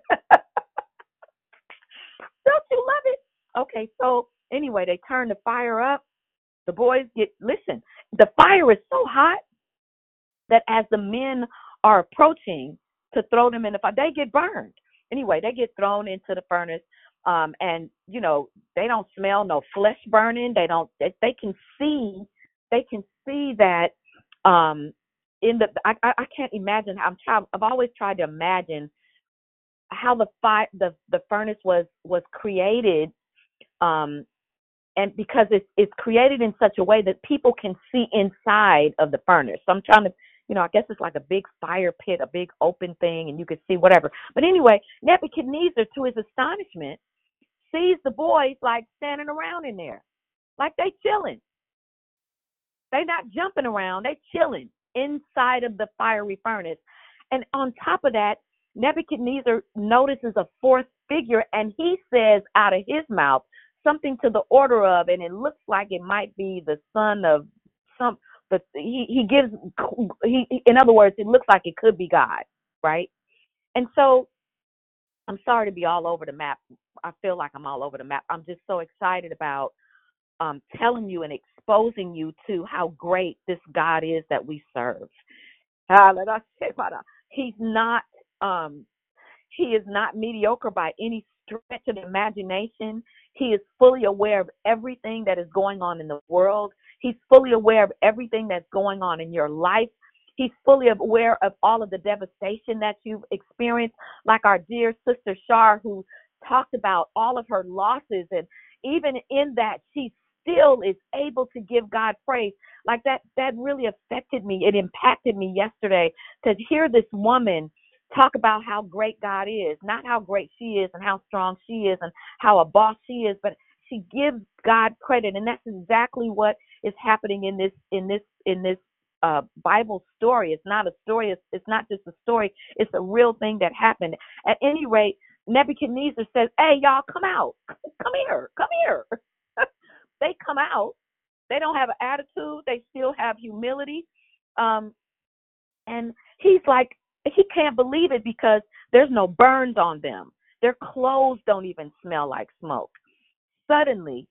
Don't you love it? Okay, so anyway, they turn the fire up. The boys get, listen, the fire is so hot that as the men are approaching to throw them in the fire, they get burned. Anyway, they get thrown into the furnace, um, and, you know, they don't smell no flesh burning. They don't, they, they can see, they can see that um, in the, I, I can't imagine, I'm trying, I've always tried to imagine how the fire, the, the furnace was, was created, um, and because it's, it's created in such a way that people can see inside of the furnace. So I'm trying to, you know, I guess it's like a big fire pit, a big open thing, and you could see whatever. But anyway, Nebuchadnezzar, to his astonishment, sees the boys like standing around in there, like they chilling. They not jumping around. They chilling inside of the fiery furnace. And on top of that, Nebuchadnezzar notices a fourth figure, and he says out of his mouth something to the order of, and it looks like it might be the son of some, but he, he gives, he, in other words, it looks like it could be God, right? And so I'm sorry to be all over the map. I feel like I'm all over the map. I'm just so excited about um, telling you and exposing you to how great this God is that we serve. He's not, um, he is not mediocre by any stretch of the imagination. He is fully aware of everything that is going on in the world. He's fully aware of everything that's going on in your life. He's fully aware of all of the devastation that you've experienced, like our dear sister Shar, who talked about all of her losses. And even in that, she still is able to give God praise. Like that, that really affected me. It impacted me yesterday to hear this woman talk about how great God is, not how great she is and how strong she is and how a boss she is, but she gives God credit. And that's exactly what is happening in this, in this, in this uh, Bible story. It's not a story. It's, it's not just a story. It's a real thing that happened. At any rate, Nebuchadnezzar says, hey, y'all, come out. Come here. Come here. They come out. They don't have an attitude. They still have humility. Um, and he's like, he can't believe it because there's no burns on them. Their clothes don't even smell like smoke. Suddenly,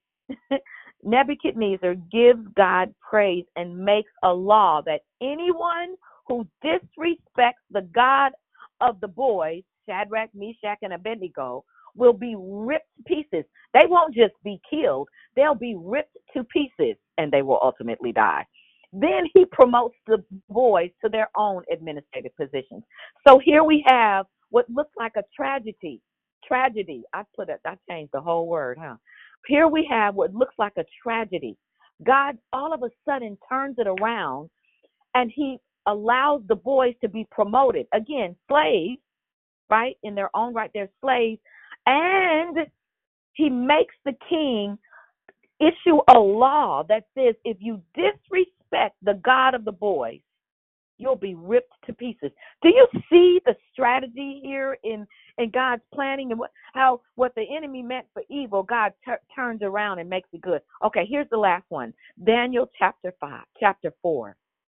Nebuchadnezzar gives God praise and makes a law that anyone who disrespects the God of the boys, Shadrach, Meshach, and Abednego, will be ripped to pieces. They won't just be killed. They'll be ripped to pieces, and they will ultimately die. Then he promotes the boys to their own administrative positions. So here we have what looks like a tragedy. Tragedy. I put it, I changed the whole word, huh? Here we have what looks like a tragedy. God all of a sudden turns it around, and he allows the boys to be promoted. Again, slaves, right? In their own right, they're slaves. And he makes the king issue a law that says if you disrespect the God of the boys, you'll be ripped to pieces. Do you see the strategy here in, in God's planning and what, how what the enemy meant for evil, God t- turns around and makes it good? Okay, here's the last one. Daniel chapter five, chapter four.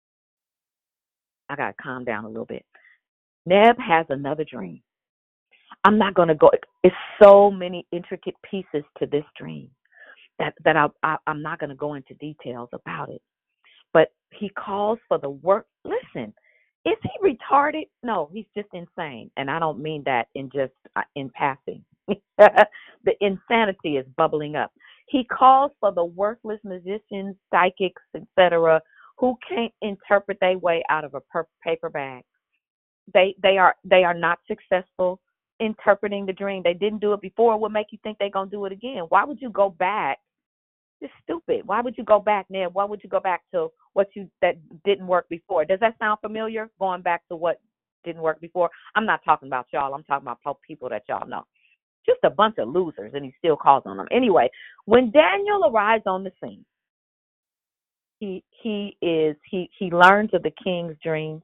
I got to calm down a little bit. Neb has another dream. I'm not going to go. It's so many intricate pieces to this dream that, that I, I, I'm not going to go into details about it. But he calls for the work. Listen, is he retarded? No, he's just insane. And I don't mean that in just uh, in passing. The insanity is bubbling up. He calls for the worthless musicians, psychics, et cetera, who can't interpret their way out of a per- paper bag. They they are they are not successful interpreting the dream. They didn't do it before. What make you think they're gonna do it again? Why would you go back? It's stupid. Why would you go back, Ned? Why would you go back to what you that didn't work before? Does that sound familiar? Going back to what didn't work before? I'm not talking about y'all. I'm talking about people that y'all know. Just a bunch of losers, and he still calls on them. Anyway, when Daniel arrives on the scene, he he is he he learns of the king's dream.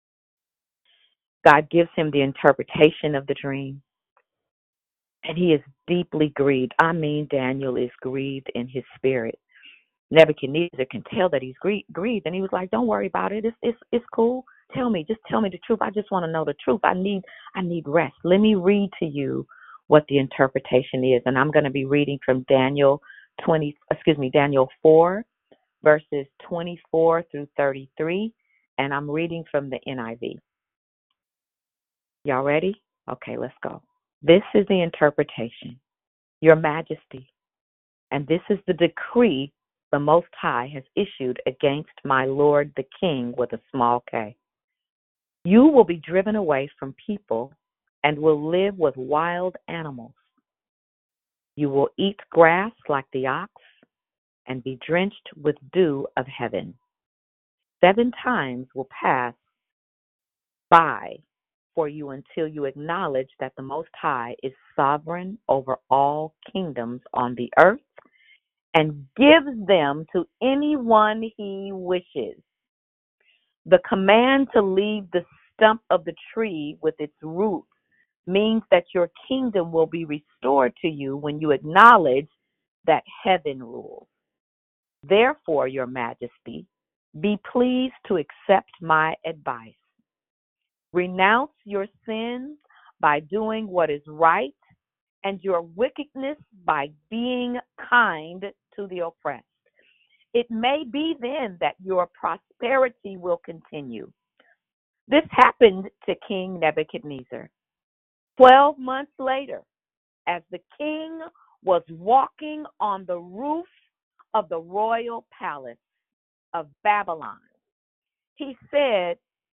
God gives him the interpretation of the dream, and he is deeply grieved. I mean, Daniel is grieved in his spirit. Nebuchadnezzar can tell that he's grie- grieved, and he was like, "Don't worry about it. It's it's it's cool. Tell me, just tell me the truth. I just want to know the truth. I need I need rest. Let me read to you what the interpretation is." And I'm going to be reading from Daniel twenty, excuse me, Daniel four, verses twenty-four through thirty-three, and I'm reading from the N I V. Y'all ready? Okay, let's go. This is the interpretation, Your Majesty, and this is the decree the Most High has issued against my Lord the King with a small k. You will be driven away from people and will live with wild animals. You will eat grass like the ox and be drenched with dew of heaven. Seven times will pass by for you until you acknowledge that the Most High is sovereign over all kingdoms on the earth and gives them to anyone he wishes. The command to leave the stump of the tree with its roots means that your kingdom will be restored to you when you acknowledge that heaven rules. Therefore, Your Majesty, be pleased to accept my advice. Renounce your sins by doing what is right and your wickedness by being kind to the oppressed. It may be then that your prosperity will continue. This happened to King Nebuchadnezzar. Twelve months later, as the king was walking on the roof of the royal palace of Babylon, he said,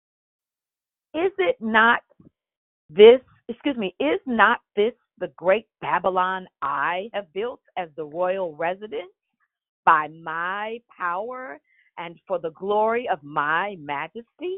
Is it not this, excuse me, is not this the great Babylon I have built as the royal residence by my power and for the glory of my majesty?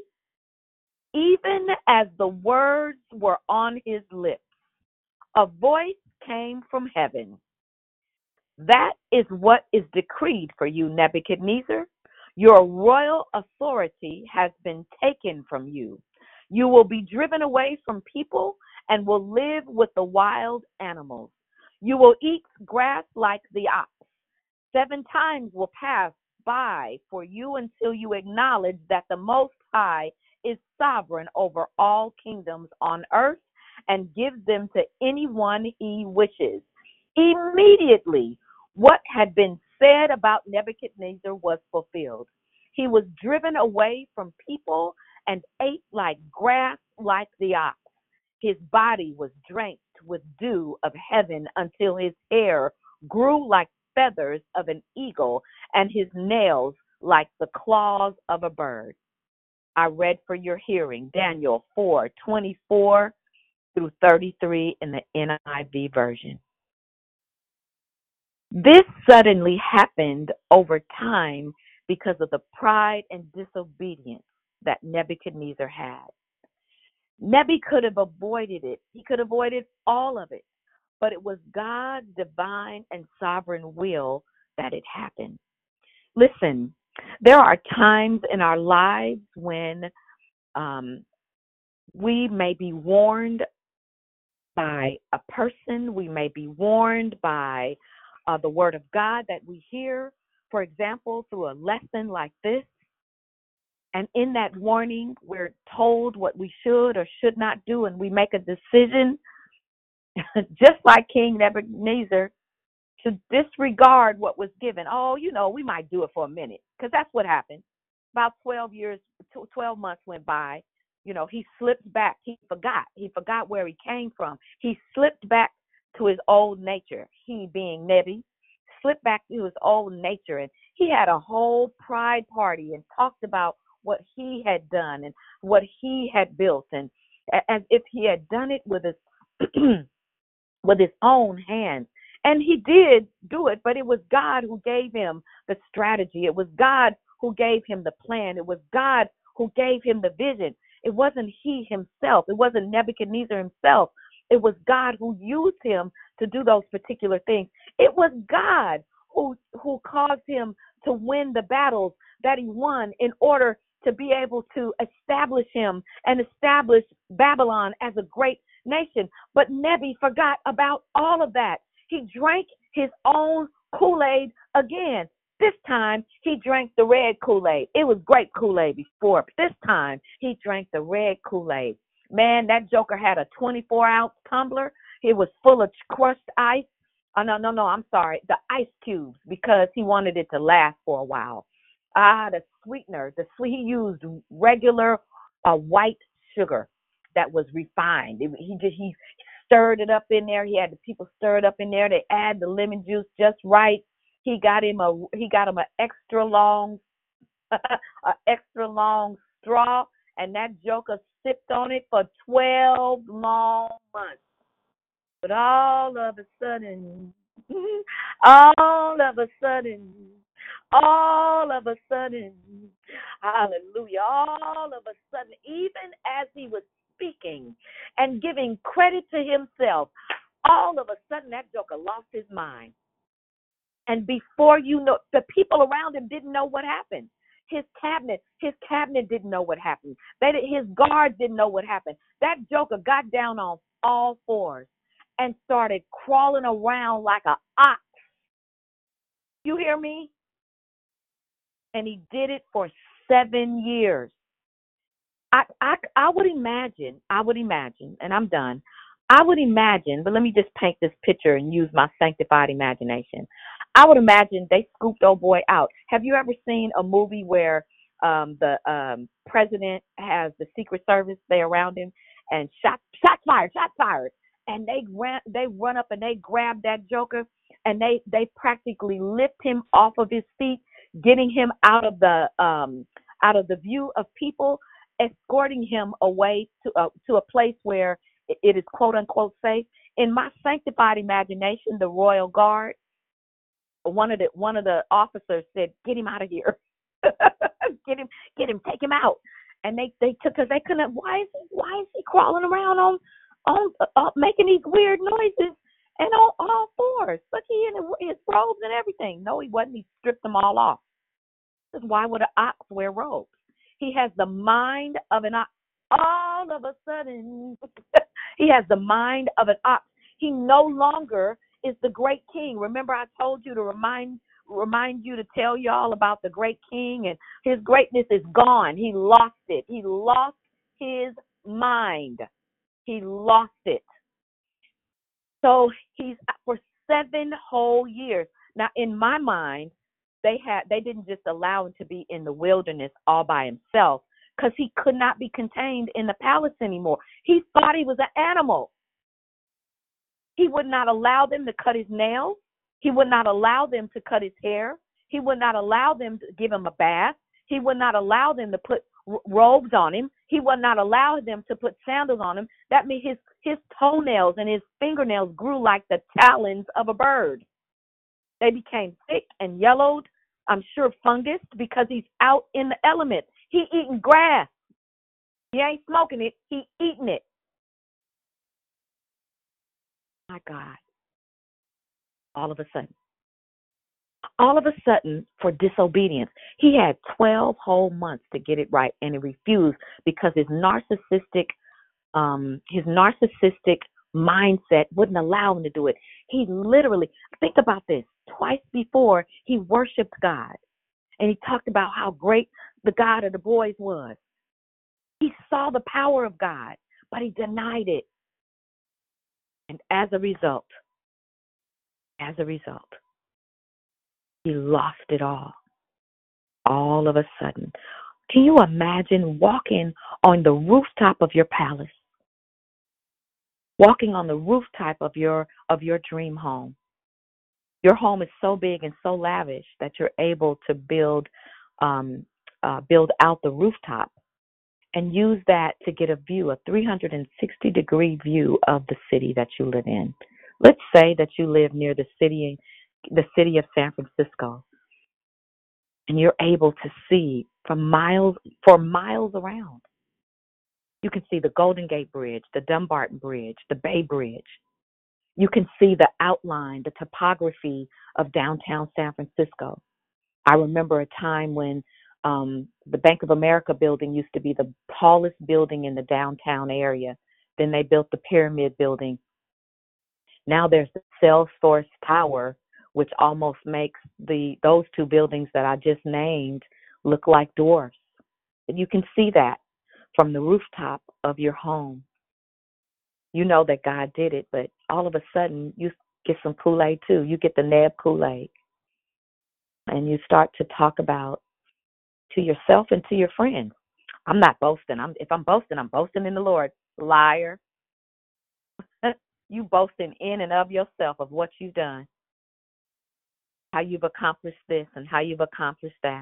Even as the words were on his lips, a voice came from heaven. That is what is decreed for you, Nebuchadnezzar. Your royal authority has been taken from you. You will be driven away from people and will live with the wild animals. You will eat grass like the ox. Seven times will pass by for you until you acknowledge that the Most High is sovereign over all kingdoms on earth and gives them to anyone he wishes. Immediately, what had been said about Nebuchadnezzar was fulfilled. He was driven away from people and ate like grass like the ox. His body was drenched with dew of heaven until his hair grew like feathers of an eagle and his nails like the claws of a bird. I read for your hearing Daniel four twenty-four through thirty-three in the N I V version. This suddenly happened over time because of the pride and disobedience that Nebuchadnezzar had. Nebi could have avoided it. He could have avoided all of it. But it was God's divine and sovereign will that it happened. Listen, there are times in our lives when um, we may be warned by a person, we may be warned by uh, the word of God that we hear, for example, through a lesson like this. And in that warning, we're told what we should or should not do, and we make a decision, just like King Nebuchadnezzar, to disregard what was given. Oh, you know, we might do it for a minute, because that's what happened. About twelve years, twelve months went by. You know, he slipped back. He forgot. He forgot where he came from. He slipped back to his old nature. He, being Nebi, slipped back to his old nature, and he had a whole pride party and talked about what he had done and what he had built, and as if he had done it with his with his own hands. And he did do it, but it was God who gave him the strategy. It was God who gave him the plan. It was God who gave him the vision. It wasn't he himself. It wasn't Nebuchadnezzar himself. It was God who used him to do those particular things. It was God who who caused him to win the battles that he won in order to be able to establish him and establish Babylon as a great nation. But Nebi forgot about all of that. He drank his own Kool-Aid again. This time, he drank the red Kool-Aid. It was grape Kool-Aid before, but this time, he drank the red Kool-Aid. Man, that joker had a twenty-four ounce tumbler. It was full of crushed ice. Oh, no, no, no, I'm sorry. The ice cubes, because he wanted it to last for a while. Ah, the sweetener. The sweet, he used regular uh, white sugar that was refined. It, he just he stirred it up in there. He had the people stir it up in there. They add the lemon juice just right. He got him a he got him an extra long, a extra long straw, and that joker sipped on it for twelve long months. But all of a sudden, all of a sudden, all of a sudden, hallelujah, all of a sudden, even as he was speaking and giving credit to himself, all of a sudden that joker lost his mind. And before you know, the people around him didn't know what happened. His cabinet, his cabinet didn't know what happened. They, his guards didn't know what happened. That joker got down on all fours and started crawling around like an ox. You hear me? And he did it for seven years. I, I, I would imagine, I would imagine, and I'm done. I would imagine, but let me just paint this picture and use my sanctified imagination. I would imagine they scooped old boy out. Have you ever seen a movie where um, the um, president has the Secret Service there around him and shot, shots fired, shots fired, and they ran, they run up and they grab that joker and they they practically lift him off of his feet, getting him out of the um, out of the view of people, escorting him away to uh, to a place where it is quote unquote safe. In my sanctified imagination, the Royal Guard, one of the one of the officers said, "Get him out of here, get him, get him, take him out." And they they took because they couldn't. Why is he why is he crawling around on on uh, making these weird noises and on all fours? Look, he in his robes and everything. No, he wasn't. He stripped them all off. Because why would an ox wear robes? He has the mind of an ox. All of a sudden, he has the mind of an ox. He no longer is the great king. Remember, I told you to remind remind you to tell y'all about the great king, and his greatness is gone. He lost it. He lost his mind. He lost it. So he's for seven whole years. Now, in my mind, they had they didn't just allow him to be in the wilderness all by himself, because he could not be contained in the palace anymore. He thought he was an animal. He would not allow them to cut his nails. He would not allow them to cut his hair. He would not allow them to give him a bath. He would not allow them to put r- robes on him. He would not allow them to put sandals on him. That means his, his toenails and his fingernails grew like the talons of a bird. They became thick and yellowed, I'm sure fungus, because he's out in the element. He eating grass. He ain't smoking it. He eating it. My God. All of a sudden. All of a sudden, for disobedience, he had twelve whole months to get it right, and he refused because his narcissistic, um, his narcissistic mindset wouldn't allow him to do it. He literally, think about this, twice before he worshiped God, and he talked about how great the God of the boys was. He saw the power of God, but he denied it. And as a result, as a result, he lost it all. All of a sudden. Can you imagine walking on the rooftop of your palace? Walking on the rooftop of your of your dream home. Your home is so big and so lavish that you're able to build um, uh, build out the rooftop and use that to get a view, a three hundred sixty degree view of the city that you live in. Let's say that you live near the city, the city of San Francisco, and you're able to see from miles, for miles around. You can see the Golden Gate Bridge, the Dumbarton Bridge, the Bay Bridge. You can see the outline, the topography of downtown San Francisco. I remember a time when um, the Bank of America building used to be the tallest building in the downtown area. Then they built the Pyramid building. Now there's the Salesforce Tower, which almost makes the those two buildings that I just named look like dwarfs. And you can see that from the rooftop of your home. You know that God did it, but all of a sudden you get some Kool-Aid too. You get the Neb Kool-Aid. And you start to talk about to yourself and to your friends. I'm not boasting. I'm, if I'm boasting, I'm boasting in the Lord. Liar. You boasting in and of yourself of what you've done. How you've accomplished this and how you've accomplished that.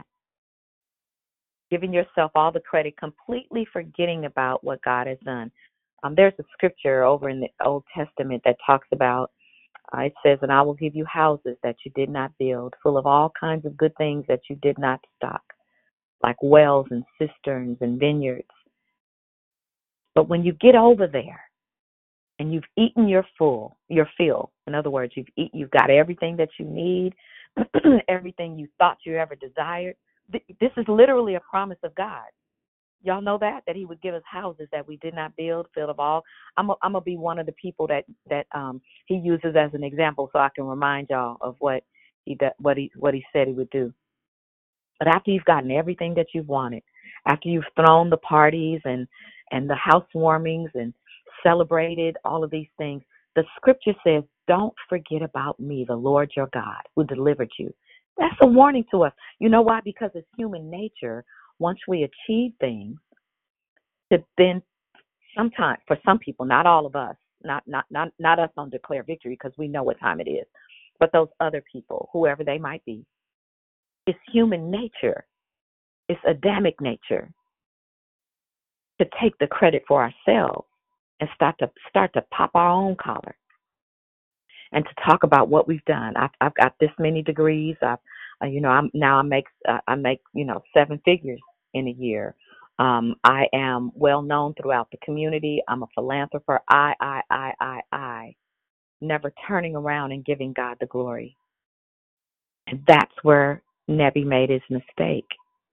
Giving yourself all the credit, completely forgetting about what God has done. Um, there's a scripture over in the Old Testament that talks about, uh, it says, and I will give you houses that you did not build, full of all kinds of good things that you did not stock, like wells and cisterns and vineyards. But when you get over there and you've eaten your full, your fill, in other words, you've eat, you've got everything that you need, everything you thought you ever desired. Th- this is literally a promise of God. Y'all know that that He would give us houses that we did not build, filled of all. I'm a, I'm gonna be one of the people that that um He uses as an example, so I can remind y'all of what he do, what he what He said He would do. But after you've gotten everything that you've wanted, after you've thrown the parties and and the housewarmings and celebrated all of these things, the Scripture says, "Don't forget about me, the Lord your God, who delivered you." That's a warning to us. You know why? Because it's human nature. Once we achieve things, to then sometimes, for some people, not all of us, not not not not us on Declare Victory, because we know what time it is, but those other people, whoever they might be, it's human nature, it's Adamic nature to take the credit for ourselves and start to start to pop our own collar and to talk about what we've done. I've I've got this many degrees. I've uh, you know I'm now I make uh, I make you know seven figures in a year. Um, I am well known throughout the community. I'm a philanthropist. I I I I I never turning around and giving God the glory. And that's where Nebi made his mistake.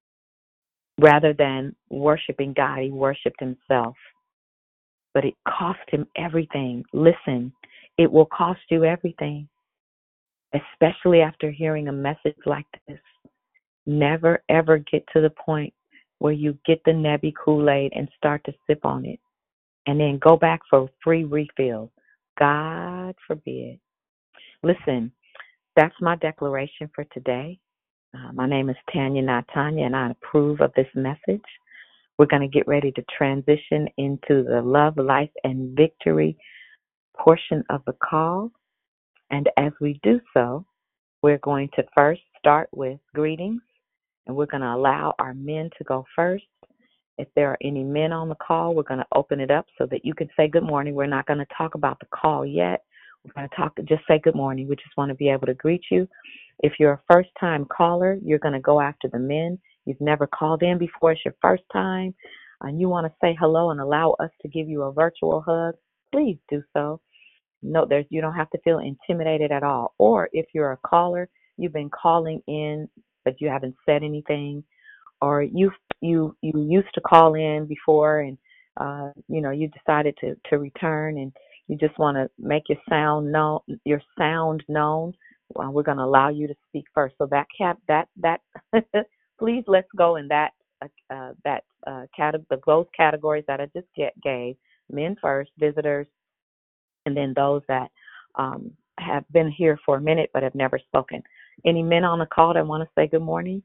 Rather than worshiping God, he worshiped himself. But it cost him everything. Listen, it will cost you everything, especially after hearing a message like this. Never, ever get to the point where you get the Nebi Kool-Aid and start to sip on it and then go back for free refills. God forbid. Listen, that's my declaration for today. Uh, my name is Tanya, not Tanya, and I approve of this message. We're going to get ready to transition into the love, life, and victory portion of the call. And as we do so, we're going to first start with greetings, and we're going to allow our men to go first. If there are any men on the call, we're going to open it up so that you can say good morning. We're not going to talk about the call yet. We're going to talk, just say good morning. We just want to be able to greet you. If you're a first-time caller, you're going to go after the men. You've never called in before. It's your first time, and you want to say hello and allow us to give you a virtual hug, please do so. No, there's you don't have to feel intimidated at all. Or if you're a caller, you've been calling in, but you haven't said anything, or you you you used to call in before, and uh, you know you decided to to return, and you just want to make your sound known, your sound known. Well, we're going to allow you to speak first. So that cap that that please let's go in that uh, that uh, category, those categories that I just get, gave. Men first, visitors, and then those that um, have been here for a minute but have never spoken. Any men on the call that want to say good morning?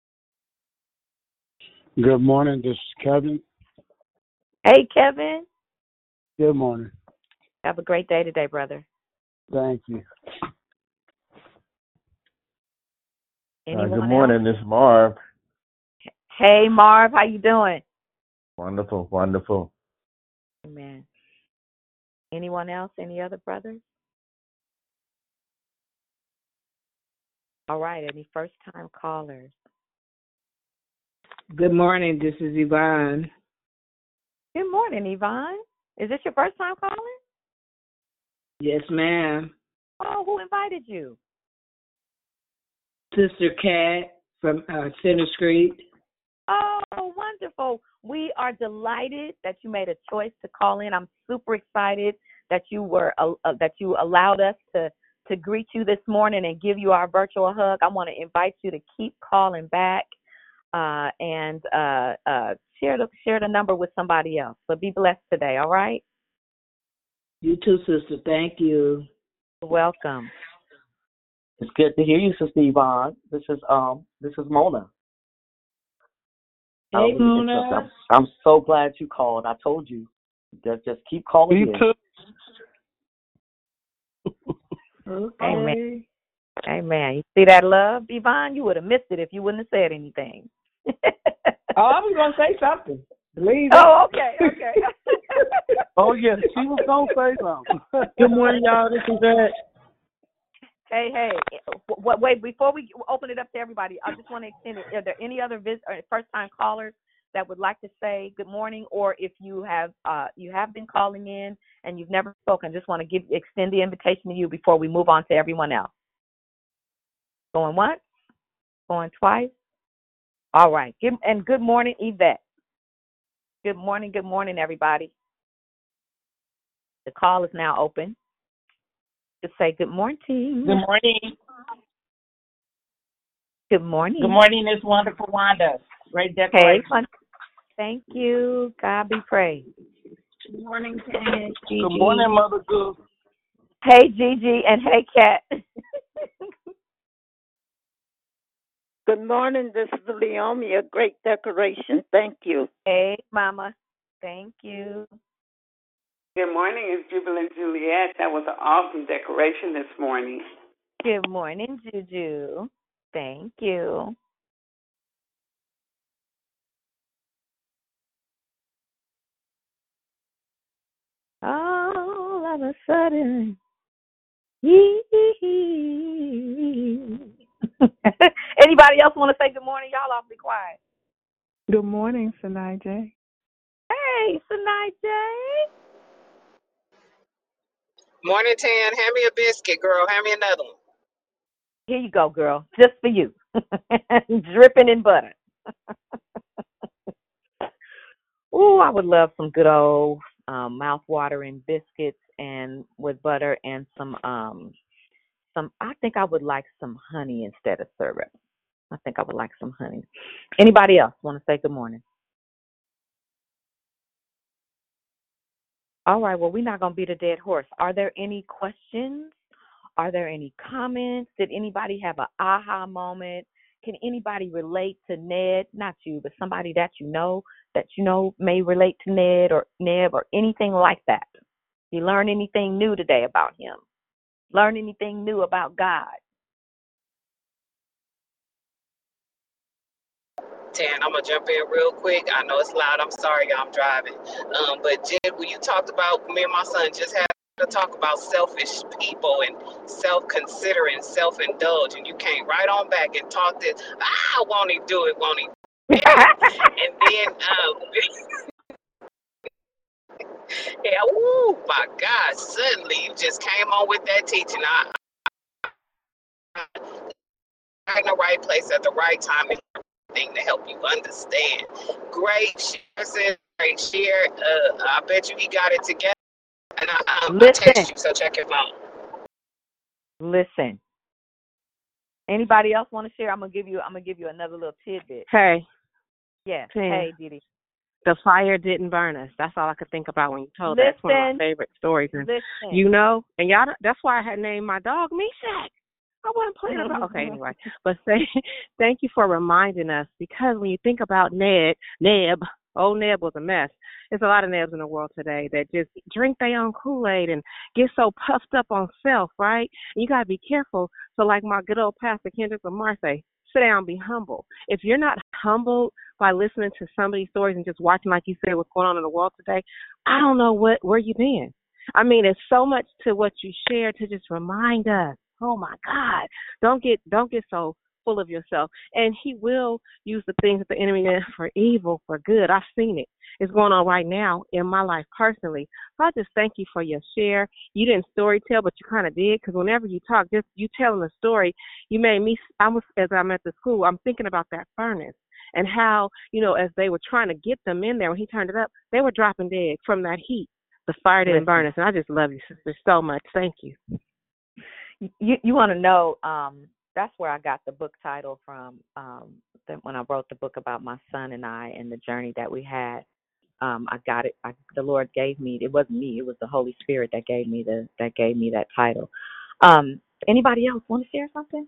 Good morning. This is Kevin. Hey, Kevin. Good morning. Have a great day today, brother. Thank you. Anyone Uh, good morning. else? This is Marv. Hey, Marv. How you doing? Wonderful, wonderful. Amen. Anyone else? Any other brothers? All right. Any first-time callers? Good morning. This is Yvonne. Good morning, Yvonne. Is this your first time calling? Yes, ma'am. Oh, who invited you? Sister Cat from uh, Center Street. Oh, wonderful. We are delighted that you made a choice to call in. I'm super excited that you were uh, uh, that you allowed us to to greet you this morning and give you our virtual hug. I want to invite you to keep calling back uh, and uh, uh, share the share the number with somebody else. But be blessed today. All right. You too, sister. Thank you. Welcome. It's good to hear you, Sister Yvonne. This is um, this is Mona. Hey, I'm, Mona. I'm, I'm so glad you called. I told you, just just keep calling Me in. too. Okay. Amen. Amen. You see that love, Yvonne? You would have missed it if you wouldn't have said anything. Oh, I was going to say something. Believe it. Oh, okay, okay. Oh, yeah. She was going to say something. Good morning, y'all. This is Ed. Hey, hey, wait, wait, before we open it up to everybody, I just want to extend it. Are there any other vis- or first-time callers that would like to say good morning, or if you have uh, you have been calling in and you've never spoken, just want to give extend the invitation to you before we move on to everyone else. Going once, going twice. All right. Good, and good morning, Yvette. Good morning, good morning, everybody. The call is now open. Just say good morning. Good morning. Good morning. Good morning, it's wonderful Wanda. Great Hey, decoration. thank you. God be praised. Good morning, Ted. Good morning, Mother Goose. Hey, Gigi, and hey, Kat. Good morning. This is Leomia. Great decoration. Thank you. Hey, Mama. Thank you. Good morning. It's Jubilant Juliet. That was an awesome decoration this morning. Good morning, Juju. Thank you. All of a sudden. Anybody else want to say good morning? Y'all awfully quiet. Good morning, Sinai J. Hey, Sinai J. Morning, Tan. Hand me a biscuit, girl. Hand me another one. Here you go, girl. Just for you. Dripping in butter. Ooh, I would love some good old um, mouth-watering biscuits and with butter and some um some. I think I would like some honey instead of syrup. I think I would like some honey. Anybody else want to say good morning? All right. Well, we're not gonna beat a dead horse. Are there any questions? Are there any comments? Did anybody have an aha moment? Can anybody relate to Ned? Not you, but somebody that you know that you know may relate to Ned or Neb or anything like that. You learn anything new today about him? Learn anything new about God? Tan, I'm gonna jump in real quick. I know it's loud. I'm sorry, y'all. I'm driving. Um, but Jen, when you talked about me and my son just had to talk about selfish people and self-considering, self-indulge, and you came right on back and talked this. Ah, won't he do it? Won't he? And then, um, yeah, oh my God! Suddenly, you just came on with that teaching. I, I'm in the right place at the right time. Thing to help you understand. Great share, great share. Uh, I bet you he got it together. And I, um, I Listen. text you, so check him out. Listen. Anybody else want to share? I'm gonna give you. I'm gonna give you another little tidbit. Hey. Yes. Tim, hey, Didi. The fire didn't burn us. That's all I could think about when you told Listen. that. It's one of my favorite stories. And Listen. you know, and y'all. That's why I had named my dog Meshach. I wasn't playing about. Okay, anyway. But say, thank you for reminding us, because when you think about Ned, Neb, old Neb was a mess. There's a lot of Nebs in the world today that just drink their own Kool-Aid and get so puffed up on self, right? And you got to be careful. So like my good old Pastor Kendrick Lamar say, sit down, be humble. If you're not humbled by listening to somebody's stories and just watching, like you said, what's going on in the world today, I don't know what where you've been. I mean, it's so much to what you share to just remind us. Oh my God! Don't get don't get so full of yourself. And he will use the things that the enemy meant for evil for good. I've seen it. It's going on right now in my life personally. So I just thank you for your share. You didn't story tell, but you kind of did, because whenever you talk, just you telling the story, you made me. I was as I'm at the school. I'm thinking about that furnace and how, you know, as they were trying to get them in there, when he turned it up, they were dropping dead from that heat. The fire didn't burn us, and I just love you, sister, so much. Thank you. You you want to know? Um, that's where I got the book title from. Um, that when I wrote the book about my son and I and the journey that we had, um, I got it. I, the Lord gave me. It wasn't me. It was the Holy Spirit that gave me the that gave me that title. Um, anybody else want to share something?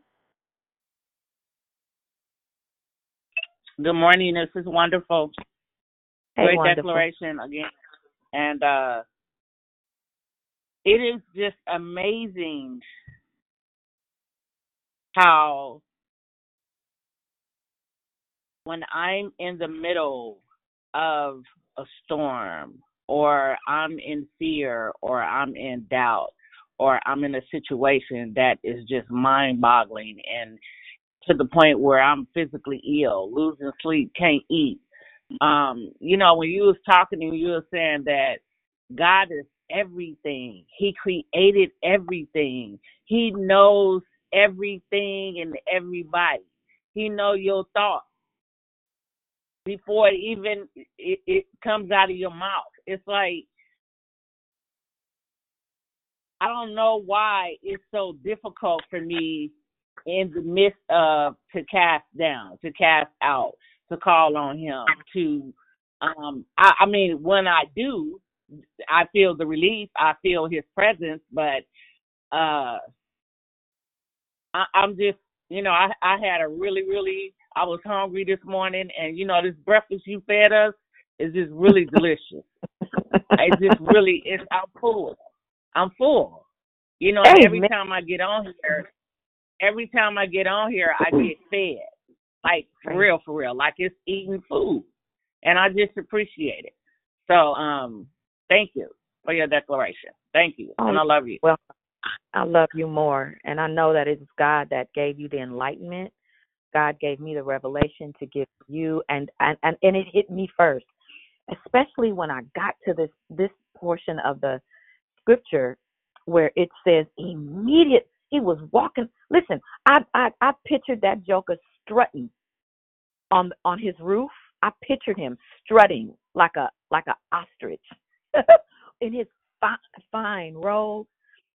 Good morning. This is wonderful. Hey, Great wonderful. declaration again. And uh, it is just amazing how when I'm in the middle of a storm, or I'm in fear, or I'm in doubt, or I'm in a situation that is just mind-boggling and to the point where I'm physically ill, losing sleep, can't eat, Um, you know, when you was talking and you were saying that God is everything. He created everything. He knows everything and everybody. He knows your thoughts before it even it, it comes out of your mouth. It's like, I don't know why it's so difficult for me in the midst of to cast down, to cast out, to call on him, to um I, I mean, when I do, I feel the relief, I feel his presence, but uh I, I'm just, you know, I, I had a really, really, I was hungry this morning, and, you know, this breakfast you fed us is just really delicious. It just really, it's, I'm full. I'm full. You know, and Amen. every time I get on here, every time I get on here, I get fed. Like, for real, for real. Like it's eating food. And I just appreciate it. So, um, thank you for your declaration. Thank you. Oh, and I love you. well, I love you more. And I know that it's God that gave you the enlightenment. God gave me the revelation to give you. And, and, and, and it hit me first, especially when I got to this, this portion of the scripture where it says immediate, he was walking. Listen, I, I, I pictured that joker strutting on, on his roof. I pictured him strutting like a, like a ostrich in his fine, fine robe.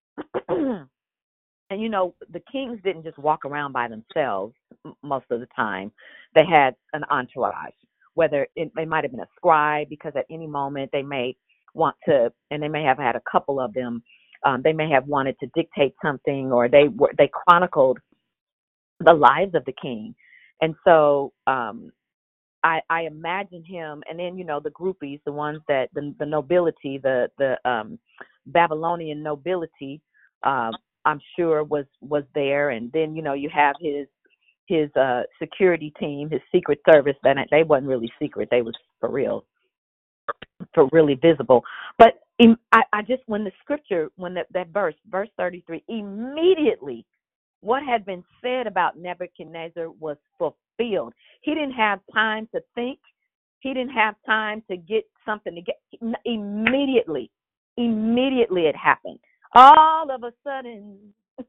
And, you know, the kings didn't just walk around by themselves m- most of the time. They had an entourage, whether it, it might have been a scribe, because at any moment they may want to, and they may have had a couple of them, um, they may have wanted to dictate something, or they were, they chronicled the lives of the king. And so um, I, I imagine him, and then, you know, the groupies, the ones that, the, the nobility, the, the um, Babylonian nobility, uh, I'm sure was, was there. And then, you know, you have his, his uh, security team, his secret service, that they wasn't really secret. They was for real, for really visible. But in, I, I just, when the scripture, when that, that verse, verse thirty-three, immediately what had been said about Nebuchadnezzar was fulfilled. He didn't have time to think. He didn't have time to get something to get. Immediately, immediately it happened. All of a sudden,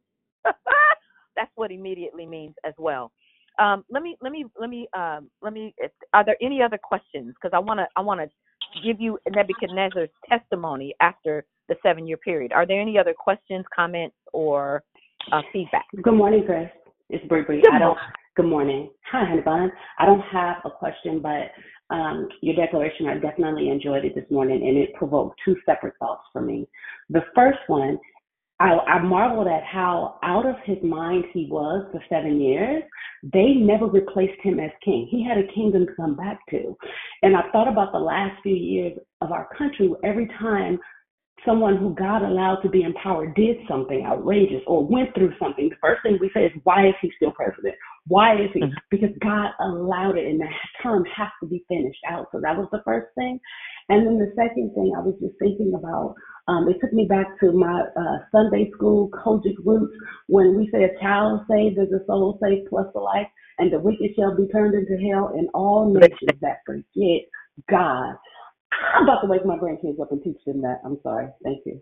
that's what immediately means as well. Um, let me, let me, let me, um, let me. Are there any other questions? Because I want to, I want to give you Nebuchadnezzar's testimony after the seven-year period. Are there any other questions, comments, or uh, feedback? Good morning, Chris. It's Bree Bree. Good I don't. morning. Good morning. Hi, Honey Bun. I don't have a question, but um, your declaration, I definitely enjoyed it this morning, and it provoked two separate thoughts for me. The first one, I, I marveled at how out of his mind he was for seven years. They never replaced him as king. He had a kingdom to come back to. And I thought about the last few years of our country, every time someone who God allowed to be in power did something outrageous or went through something, the first thing we say is, why is he still president? Why is he? Because God allowed it, and that term has to be finished out. So that was the first thing. And then the second thing I was just thinking about, um, it took me back to my uh, Sunday school Kojic roots, when we say a child saved is a soul saved plus the life, and the wicked shall be turned into hell, and all nations that forget God. I'm about to wake my grandkids up and teach them that. I'm sorry. Thank you.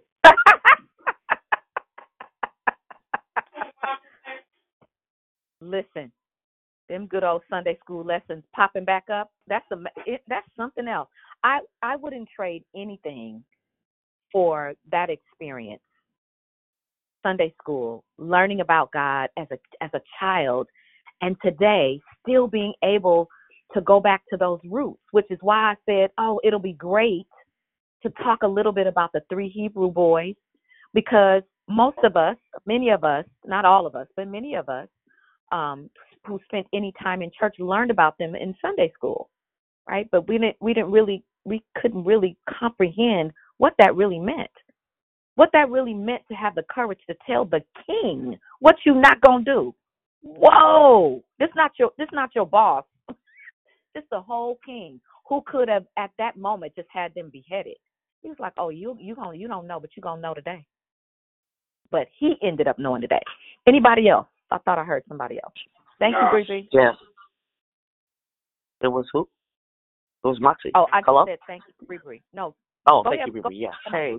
Listen, them good old Sunday school lessons popping back up. That's a, it, that's something else. I, I wouldn't trade anything for that experience. Sunday school, learning about God as a as a child, and today still being able to go back to those roots, which is why I said, oh, it'll be great to talk a little bit about the three Hebrew boys, because most of us, many of us, not all of us, but many of us um, who spent any time in church learned about them in Sunday school, right? But we didn't, we didn't really, we couldn't really comprehend what that really meant. What that really meant to have the courage to tell the king what you not gonna do. Whoa, this not your, this not your boss. This the whole king, who could have at that moment just had them beheaded. He was like, "Oh, you you gonna you don't know, but you gonna know today." But he ended up knowing today. Anybody else? I thought I heard somebody else. Thank you, Bree. Yes. It was who? was Moxie. Oh, I just Hello? said thank you, Bree. No. Oh, Go thank ahead. you, Go Riri. Yeah. ahead. Hey.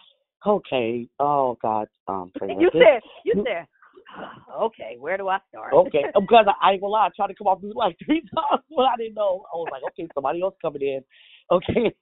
Okay. Oh, God. Um, You said, you said, okay, where do I start? Okay. Because I, I ain't gonna lie, I tried to come off mute like three times, but I didn't know. I was like, okay, somebody else coming in. Okay.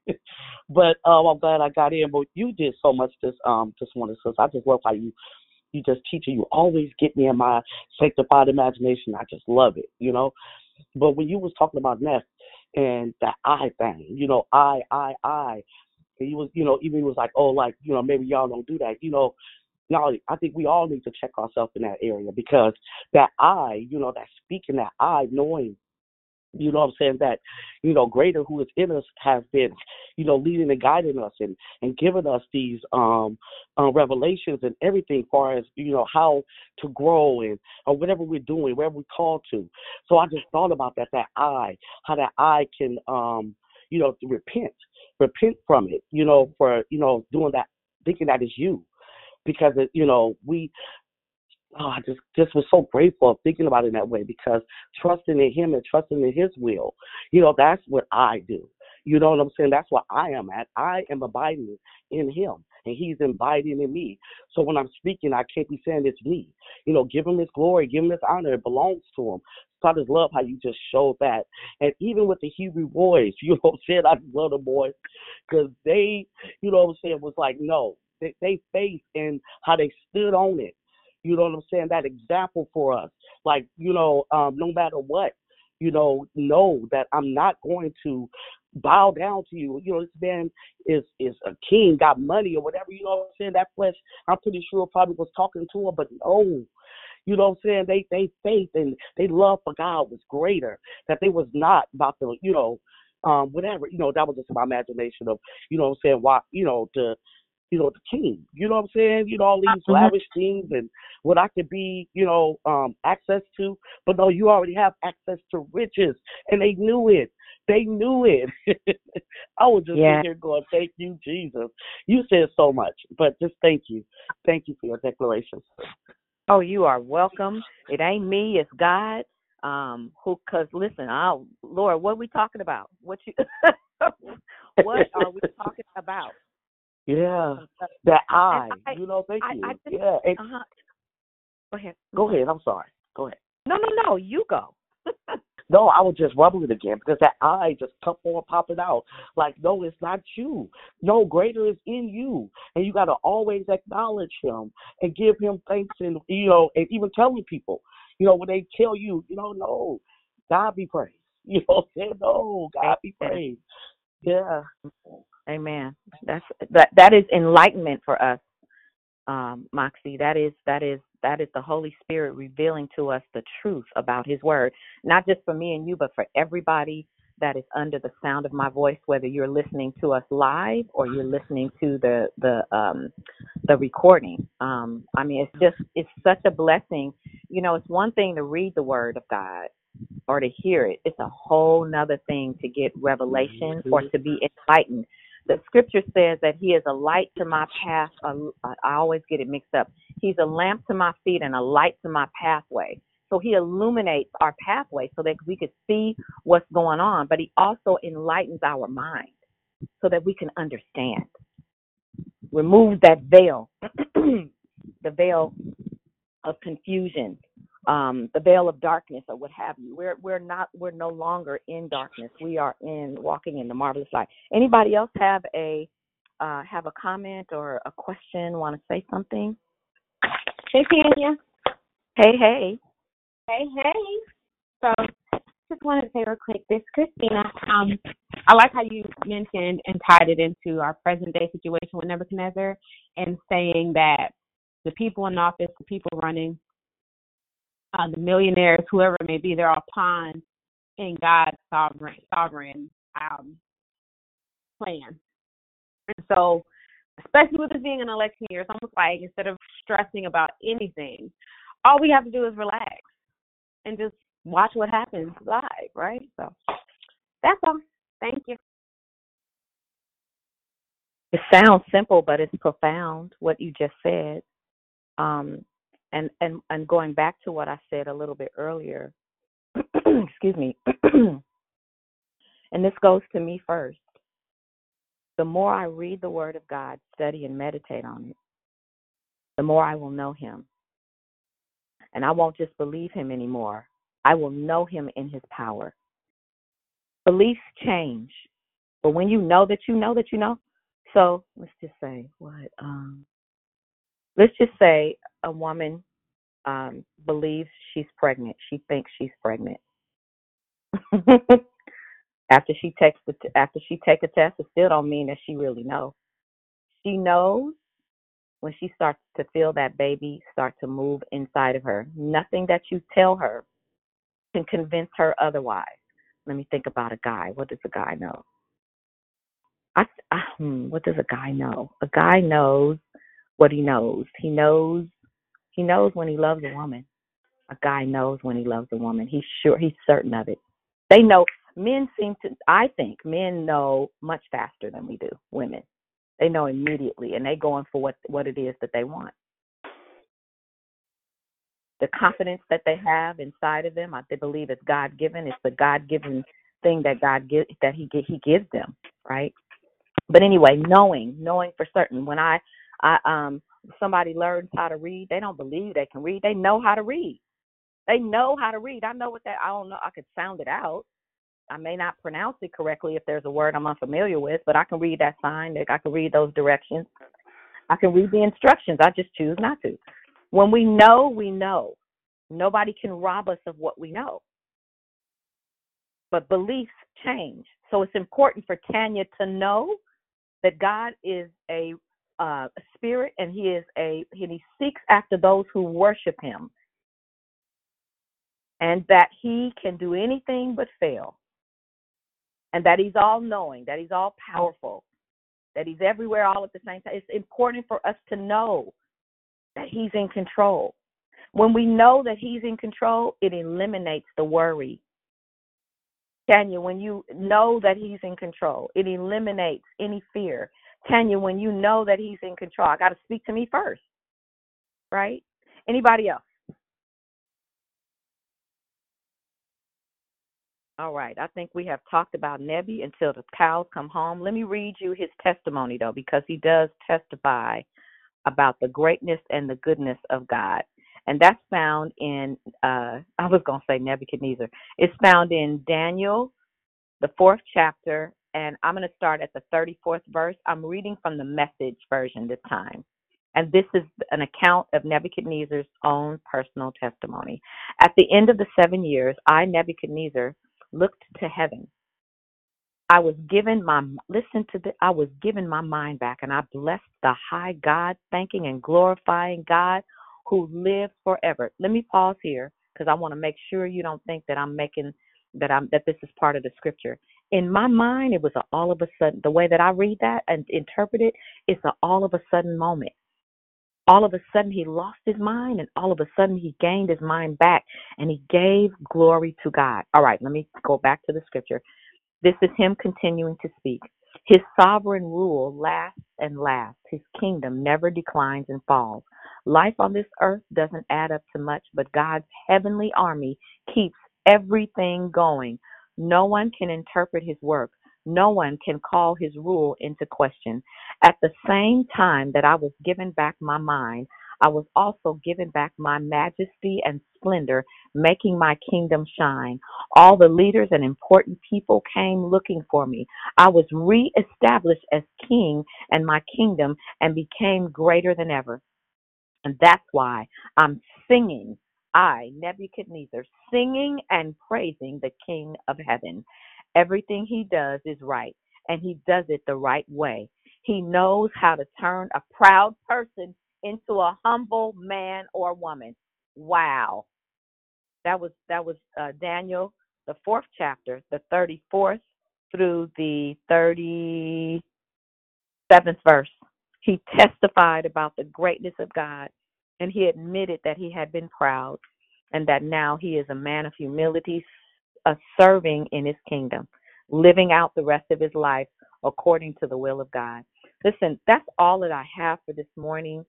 But um, I'm glad I got in. But you did so much this um this morning, sis. I just love how you you just teach it. You always get me in my sanctified imagination. I just love it, you know. But when you was talking about Ness and that I thing, you know, I, I, I, and you was, you know, even was like, oh, like, you know, maybe y'all don't do that, you know. Now, I think we all need to check ourselves in that area because that I, you know, that speaking, that I, knowing, you know what I'm saying, that, you know, greater who is in us has been, you know, leading and guiding us and, and giving us these um, uh, revelations and everything as far as, you know, how to grow and or whatever we're doing, wherever we're called to. So I just thought about that, that I, how that I can, um, you know, to repent, repent from it, you know, for, you know, doing that, thinking that is you. Because, it, you know, we, oh, I just, just was so grateful of thinking about it in that way because trusting in him and trusting in his will, you know, that's what I do. You know what I'm saying? That's where I am at. I am abiding in him and he's abiding in me. So when I'm speaking, I can't be saying it's me. You know, give him his glory, give him his honor. It belongs to him. So I just love how you just showed that. And even with the Hebrew boys, you know what I'm saying? I just love the boys because they, you know what I'm saying, was like, no, they, they faith in how they stood on it. You know what I'm saying? That example for us. Like, you know, um, no matter what, you know, know that I'm not going to bow down to you. You know, this man is is a king, got money or whatever, you know what I'm saying? That flesh, I'm pretty sure probably was talking to him, but no. You know what I'm saying? They they faith and they love for God was greater. That they was not about to, you know, um, whatever, you know, that was just my imagination of, you know what I'm saying, why, you know, the you know, the king, you know what I'm saying? You know, all these Mm-hmm. lavish things and what I could be, you know, um, access to. But no, you already have access to riches. And they knew it. They knew it. I was just Yeah. sitting here going, thank you, Jesus. You said so much. But just thank you. Thank you for your declarations. Oh, you are welcome. It ain't me, it's God. Um, who? Cause listen, oh Lord, what are we talking about? What you? What are we talking about? Yeah, that I, I, you know, thank I, you. I just, yeah. And, uh-huh. Go ahead. Go ahead. I'm sorry. Go ahead. No, no, no. You go. No, I was just rubbling again because that eye just kept on popping out. Like, no, it's not you. No, greater is in you. And you got to always acknowledge him and give him thanks and, you know, and even telling people, you know, when they tell you, you know, no, God be praised. You know what I'm saying? No, God be praised. Yeah. Amen. That's that. That is enlightenment for us, um, Moxie. That is that is that is the Holy Spirit revealing to us the truth about His Word, not just for me and you, but for everybody that is under the sound of my voice. Whether you're listening to us live or you're listening to the the um, the recording. Um, I mean, it's just it's such a blessing. You know, it's one thing to read the Word of God or to hear it. It's a whole nother thing to get revelation or to be enlightened. The scripture says that he is a light to my path. A, I always get it mixed up. He's a lamp to my feet and a light to my pathway. So he illuminates our pathway so that we could see what's going on, but he also enlightens our mind so that we can understand. Remove that veil, the veil of confusion, um, the veil of darkness, or what have you. We're we're not we're no longer in darkness. We are in walking in the marvelous light. Anybody else have a uh, have a comment or a question? Want to say something? Hey, Tanya. Hey, hey. Hey, hey. So, just wanted to say real quick, this Christina. Um, I like how you mentioned and tied it into our present day situation with Nebuchadnezzar, and saying that the people in office, the people running, uh, the millionaires, whoever it may be, they're all pawns in God's sovereign sovereign um, plan. And so, especially with it being an election year, it's almost like instead of stressing about anything, all we have to do is relax and just watch what happens live, right? So that's all. Thank you. It sounds simple, but it's profound what you just said. Um, and, and, and going back to what I said a little bit earlier, excuse me, And this goes to me first. The more I read the Word of God, study and meditate on it, the more I will know Him. And I won't just believe Him anymore. I will know Him in His power. Beliefs change. But when you know that you know that you know, so let's just say what, um, let's just say a woman um, believes she's pregnant. She thinks she's pregnant. after she takes the t- after she take a test, it still don't mean that she really knows. She knows when she starts to feel that baby start to move inside of her. Nothing that you tell her can convince her otherwise. Let me think about a guy. What does a guy know? I, I, hmm, what does a guy know? A guy knows what he knows. He knows he knows when he loves a woman. A guy knows when he loves a woman. He's sure he's certain of it. They know. Men seem to. I think men know much faster than we do. Women, they know immediately, and they going for what what it is that they want. The confidence that they have inside of them, I they believe it's God given. It's the God given thing that God give, that He He gives them, right? But anyway, knowing, knowing for certain. When I, I um, somebody learns how to read, they don't believe they can read. They know how to read. They know how to read. I know what that. I don't know. I could sound it out. I may not pronounce it correctly if there's a word I'm unfamiliar with, but I can read that sign. I can read those directions. I can read the instructions. I just choose not to. When we know, we know. Nobody can rob us of what we know. But beliefs change. So it's important for Tanya to know that God is a uh, spirit, and He is a and He seeks after those who worship Him, and that He can do anything but fail, and that He's all knowing, that He's all powerful, that He's everywhere all at the same time. It's important for us to know that He's in control. When we know that He's in control, it eliminates the worry. Tanya, when you know that He's in control, it eliminates any fear. Tanya, when you know that He's in control, I got to speak to me first, right? Anybody else? All right. I think we have talked about Nebi until the cows come home. Let me read you his testimony, though, because he does testify about the greatness and the goodness of God. And that's found in, uh, I was going to say Nebuchadnezzar. It's found in Daniel, the fourth chapter, and I'm going to start at the thirty-fourth verse. I'm reading from the Message version this time. And this is an account of Nebuchadnezzar's own personal testimony. At the end of the seven years, I, Nebuchadnezzar, looked to heaven. I was given my, listen to the, I was given my mind back, and I blessed the high God, thanking and glorifying God who lives forever. Let me pause here because I want to make sure you don't think that I'm making, that I'm, that this is part of the scripture. In my mind, it was a all of a sudden, the way that I read that and interpret it, it's an all of a sudden moment. All of a sudden, he lost his mind, and all of a sudden, he gained his mind back, and he gave glory to God. All right, let me go back to the scripture. This is him continuing to speak. His sovereign rule lasts and lasts. His kingdom never declines and falls. Life on this earth doesn't add up to much, but God's heavenly army keeps everything going. No one can interpret his work. No one can call his rule into question. At the same time that I was given back my mind, I was also given back my majesty and splendor, making my kingdom shine. All the leaders and important people came looking for me. I was reestablished as king, and my kingdom and became greater than ever. And that's why I'm singing, I, Nebuchadnezzar, singing and praising the King of heaven. Everything he does is right, and he does it the right way. He knows how to turn a proud person into a humble man or woman. Wow. That was that was uh, Daniel, the fourth chapter, the thirty-fourth through the thirty-seventh verse. He testified about the greatness of God, and he admitted that he had been proud, and that now he is a man of humility, uh, serving in his kingdom, living out the rest of his life according to the will of God. Listen, that's all that I have for this morning.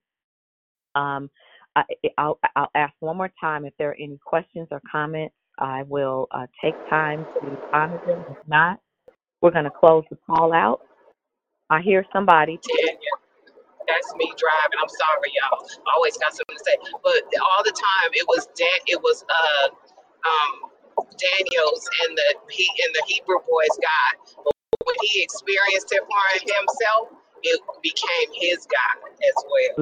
Um, I, I'll, I'll ask one more time if there are any questions or comments. I will uh, take time to honor them. If not, We're going to close the call out. I hear somebody. Tanya, that's me driving. I'm sorry, y'all. I always got something to say, but all the time it was Dan. It was uh um Daniel's and the he and the Hebrew boys God. But when he experienced it for himself, it became his God as well.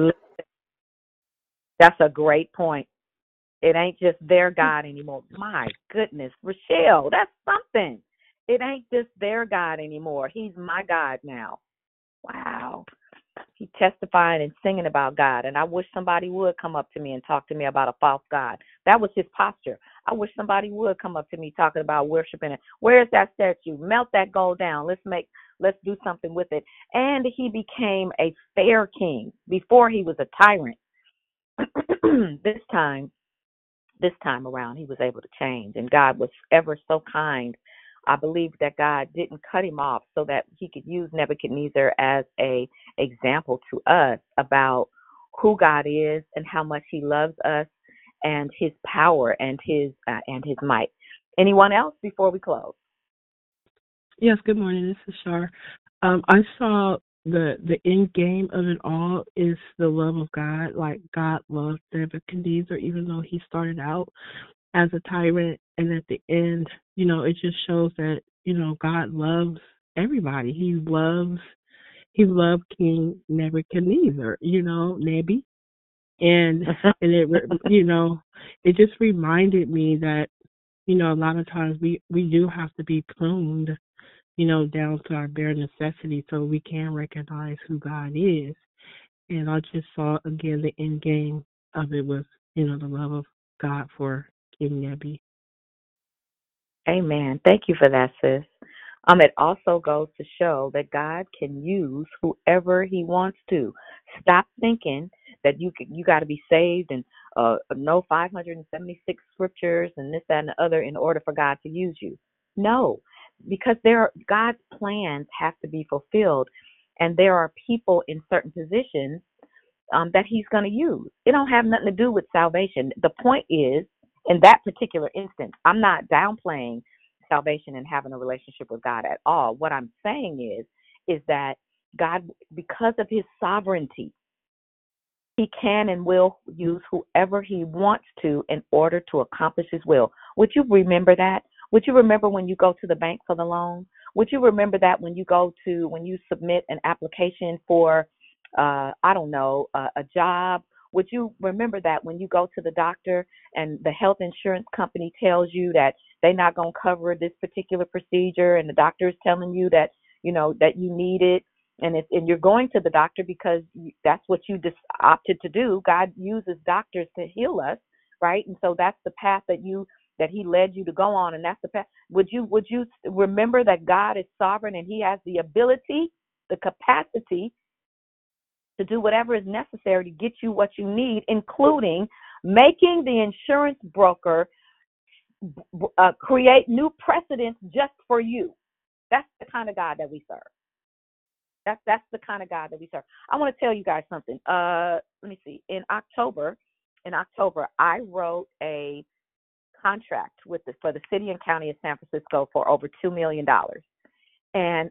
That's a great point. It ain't just their God anymore. My goodness, Rochelle, that's something. It ain't just their God anymore. He's my God now. Wow. He testifying and singing about God. And I wish somebody would come up to me and talk to me about a false God. That was his posture. I wish somebody would come up to me talking about worshiping it. Where's that statue? Melt that gold down. Let's make, let's do something with it. And he became a fair king before he was a tyrant. this time, this time around, he was able to change. And God was ever so kind. I believe that God didn't cut him off so that he could use Nebuchadnezzar as a example to us about who God is and how much he loves us and his power and his uh, and his might. Anyone else before we close? Yes, good morning. This is Shar. Um, I saw the the end game of it all is the love of God. Like God loves Nebuchadnezzar, even though he started out as a tyrant, and at the end, you know, it just shows that, you know, God loves everybody. He loves he loved King Nebuchadnezzar, you know, Nebi, and and it re- you know, it just reminded me that, you know, a lot of times we we do have to be pruned, you know, down to our bare necessities so we can recognize who God is. And I just saw again the end game of it was, you know, the love of God for King Nebi. Amen. Thank you for that, sis. Um, it also goes to show that God can use whoever he wants to. Stop thinking that you you got to be saved and uh, know five hundred seventy-six scriptures and this, that, and the other in order for God to use you. No, because there are, God's plans have to be fulfilled, and there are people in certain positions um, that he's going to use. It don't have nothing to do with salvation. The point is, in that particular instance, I'm not downplaying salvation and having a relationship with God at all. What I'm saying is, is that God, because of his sovereignty, he can and will use whoever he wants to in order to accomplish his will. Would you remember that? Would you remember when you go to the bank for the loan? Would you remember that when you go to, when you submit an application for, uh, I don't know, uh, a job? Would you remember that when you go to the doctor and the health insurance company tells you that they're not going to cover this particular procedure, and the doctor is telling you that, you know, that you need it, and it's, and you're going to the doctor because you, that's what you just opted to do. God uses doctors to heal us, right? And so that's the path that you that he led you to go on, and that's the path. Would you would you remember that God is sovereign and he has the ability, the capacity to do whatever is necessary to get you what you need, including making the insurance broker uh, create new precedents just for you. That's the kind of God that we serve. That's that's the kind of God that we serve. I want to tell you guys something. Uh, let me see. In October, in October, I wrote a contract with the, for the city and county of San Francisco for over two million dollars, and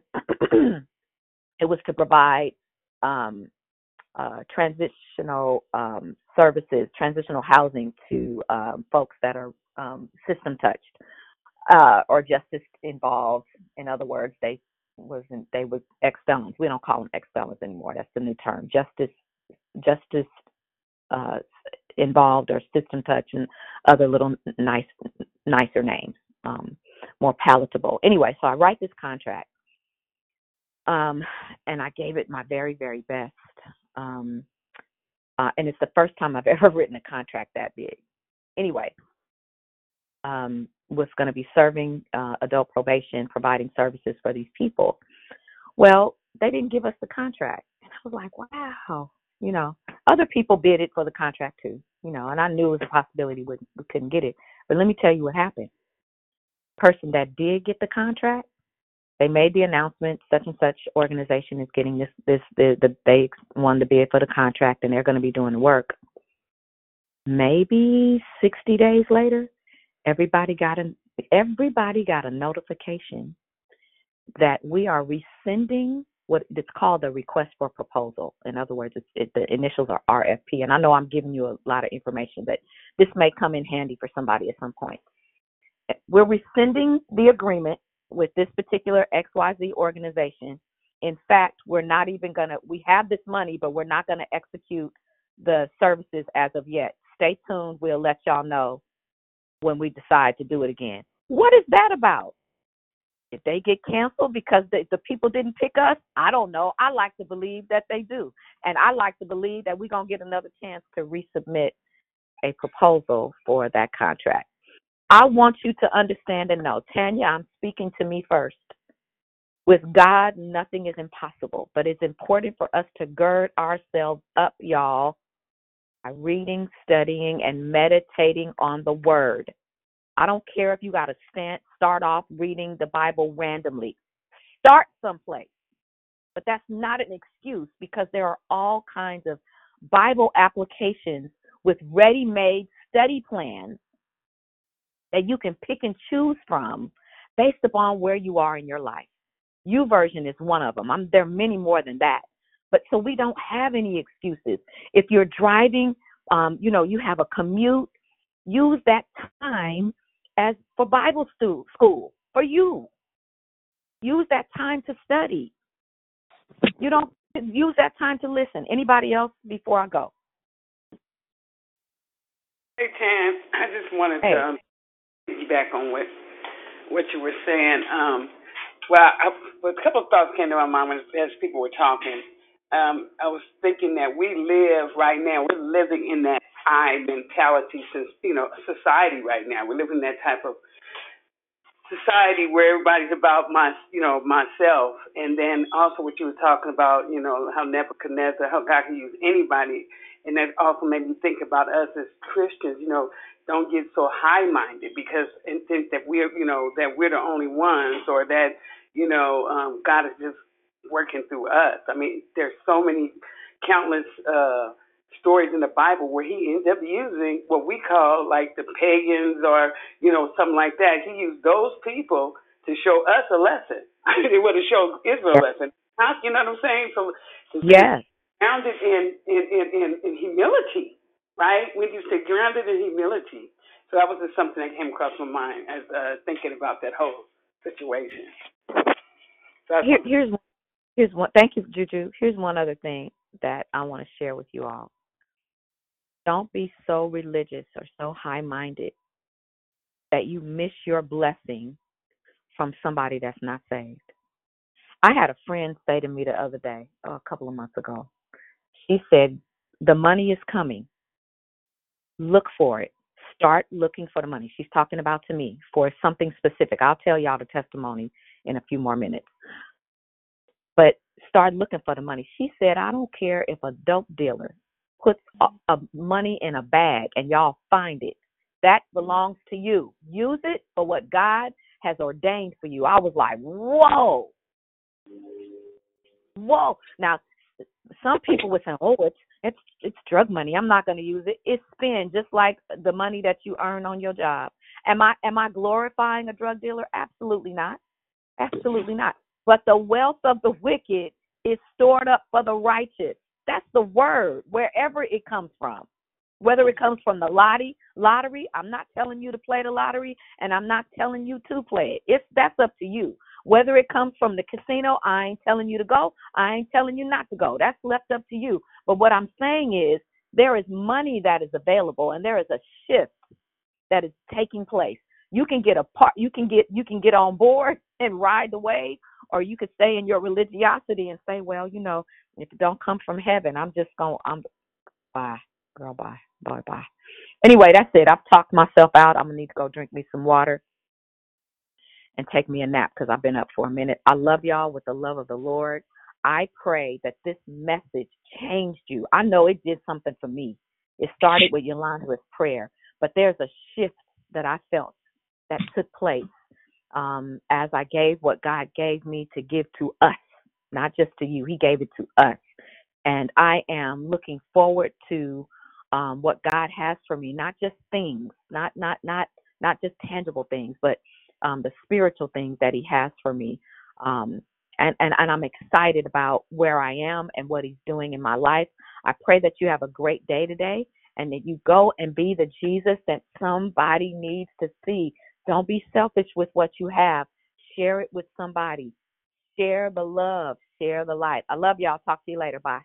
it was to provide um, uh, transitional um, services, transitional housing to um, folks that are um, system touched uh, or justice involved. In other words, they wasn't they were ex-felons. We don't call them ex-felons anymore. That's the new term. Justice justice uh, involved or system touch and other little nice nicer names, um, more palatable. Anyway, so I write this contract, um, and I gave it my very, very best. Um, uh, and it's the first time I've ever written a contract that big. Anyway, um, was going to be serving uh, adult probation, providing services for these people. Well, they didn't give us the contract. And I was like, wow, you know, other people bid it for the contract too, you know, and I knew it was a possibility we, we couldn't get it. But let me tell you what happened. Person that did get the contract, they made the announcement, such and such organization is getting this, this, the, the they won the bid for the contract and they're going to be doing the work. Maybe sixty days later, everybody got a, everybody got a notification that we are rescinding what it's called the request for proposal. In other words, it's, it, the initials are R F P. And I know I'm giving you a lot of information, but this may come in handy for somebody at some point. We're rescinding the agreement with this particular X Y Z organization. In fact, we're not even going to, we have this money, but we're not going to execute the services as of yet. Stay tuned. We'll let y'all know when we decide to do it again. What is that about? If they get canceled because the, the people didn't pick us, I don't know. I like to believe that they do. And I like to believe that we're going to get another chance to resubmit a proposal for that contract. I want you to understand and know, Tanya, I'm speaking to me first. With God, nothing is impossible, but it's important for us to gird ourselves up, y'all, by reading, studying, and meditating on the Word. I don't care if you got to stand, start off reading the Bible randomly. Start someplace. But that's not an excuse, because there are all kinds of Bible applications with ready-made study plans that you can pick and choose from based upon where you are in your life. YouVersion is one of them. I'm, there are many more than that. But so we don't have any excuses. If you're driving, um, you know, you have a commute, use that time as for Bible stu- school for you. Use that time to study. You don't use that time to listen. Anybody else before I go? Hey, Tam, I just wanted Hey. to um, piggyback on what what you were saying. Um, well, I, well, a couple of thoughts came to my mind when, as people were talking. Um, I was thinking that we live right now. We're living in that I mentality, since you know society right now. We're living that type of society where everybody's about my, you know, myself, and then also what you were talking about, you know, how Nebuchadnezzar, how God can use anybody, and that also made me think about us as Christians, you know, don't get so high-minded because and think that we're, you know, that we're the only ones, or that, you know, um, God is just working through us. I mean, there's so many countless uh stories in the Bible where he ends up using what we call like the pagans, or, you know, something like that. He used those people to show us a lesson. It would have showed Israel a lesson. How, you know what I'm saying? So to stay Yes. grounded in, in, in, in, in humility, right? When you say grounded in humility. So that was just something that came across my mind as uh, thinking about that whole situation. So that's Here, something. here's here's one. Thank you, Juju. Here's one other thing that I want to share with you all. Don't be so religious or so high-minded that you miss your blessing from somebody that's not saved. I had a friend say to me the other day, oh, a couple of months ago, she said, the money is coming. Look for it. Start looking for the money. She's talking about to me for something specific. I'll tell y'all the testimony in a few more minutes. But start looking for the money. She said, I don't care if a dope dealer puts a, a money in a bag and y'all find it. That belongs to you. Use it for what God has ordained for you. I was like, whoa. Whoa. Now, some people would say, oh, it's it's it's drug money. I'm not going to use it. It's spend just like the money that you earn on your job. Am I am I glorifying a drug dealer? Absolutely not. Absolutely not. But the wealth of the wicked is stored up for the righteous. That's the word, wherever it comes from. Whether it comes from the lottery, lottery, I'm not telling you to play the lottery, and I'm not telling you to play it. It's that's up to you. Whether it comes from the casino, I ain't telling you to go. I ain't telling you not to go. That's left up to you. But what I'm saying is there is money that is available, and there is a shift that is taking place. You can get a part. You can get you can get on board and ride the wave, or you could stay in your religiosity and say, well, you know, if it don't come from heaven, I'm just gonna I'm bye, girl, bye, bye, bye. Anyway, that's it. I've talked myself out. I'm gonna need to go drink me some water and take me a nap because I've been up for a minute. I love y'all with the love of the Lord. I pray that this message changed you. I know it did something for me. It started with Yolanda's prayer, but there's a shift that I felt that took place um, as I gave what God gave me to give to us, not just to you. He gave it to us. And I am looking forward to um, what God has for me, not just things, not not not not just tangible things, but um, the spiritual things that He has for me. Um, and, and, and I'm excited about where I am and what he's doing in my life. I pray that you have a great day today and that you go and be the Jesus that somebody needs to see. Don't be selfish with what you have. Share it with somebody. Share the love. Share the light. I love y'all. Talk to you later. Bye.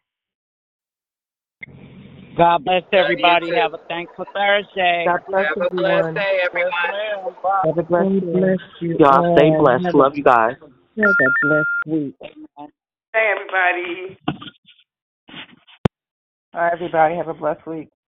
God bless everybody. Have a thankful Thursday. God bless Have a everyone. blessed day, everyone. Have a blessed God day. bless you. Y'all stay all. blessed. Have Love you guys. a, have a blessed week. Hey, everybody. All right, everybody. Have a blessed week.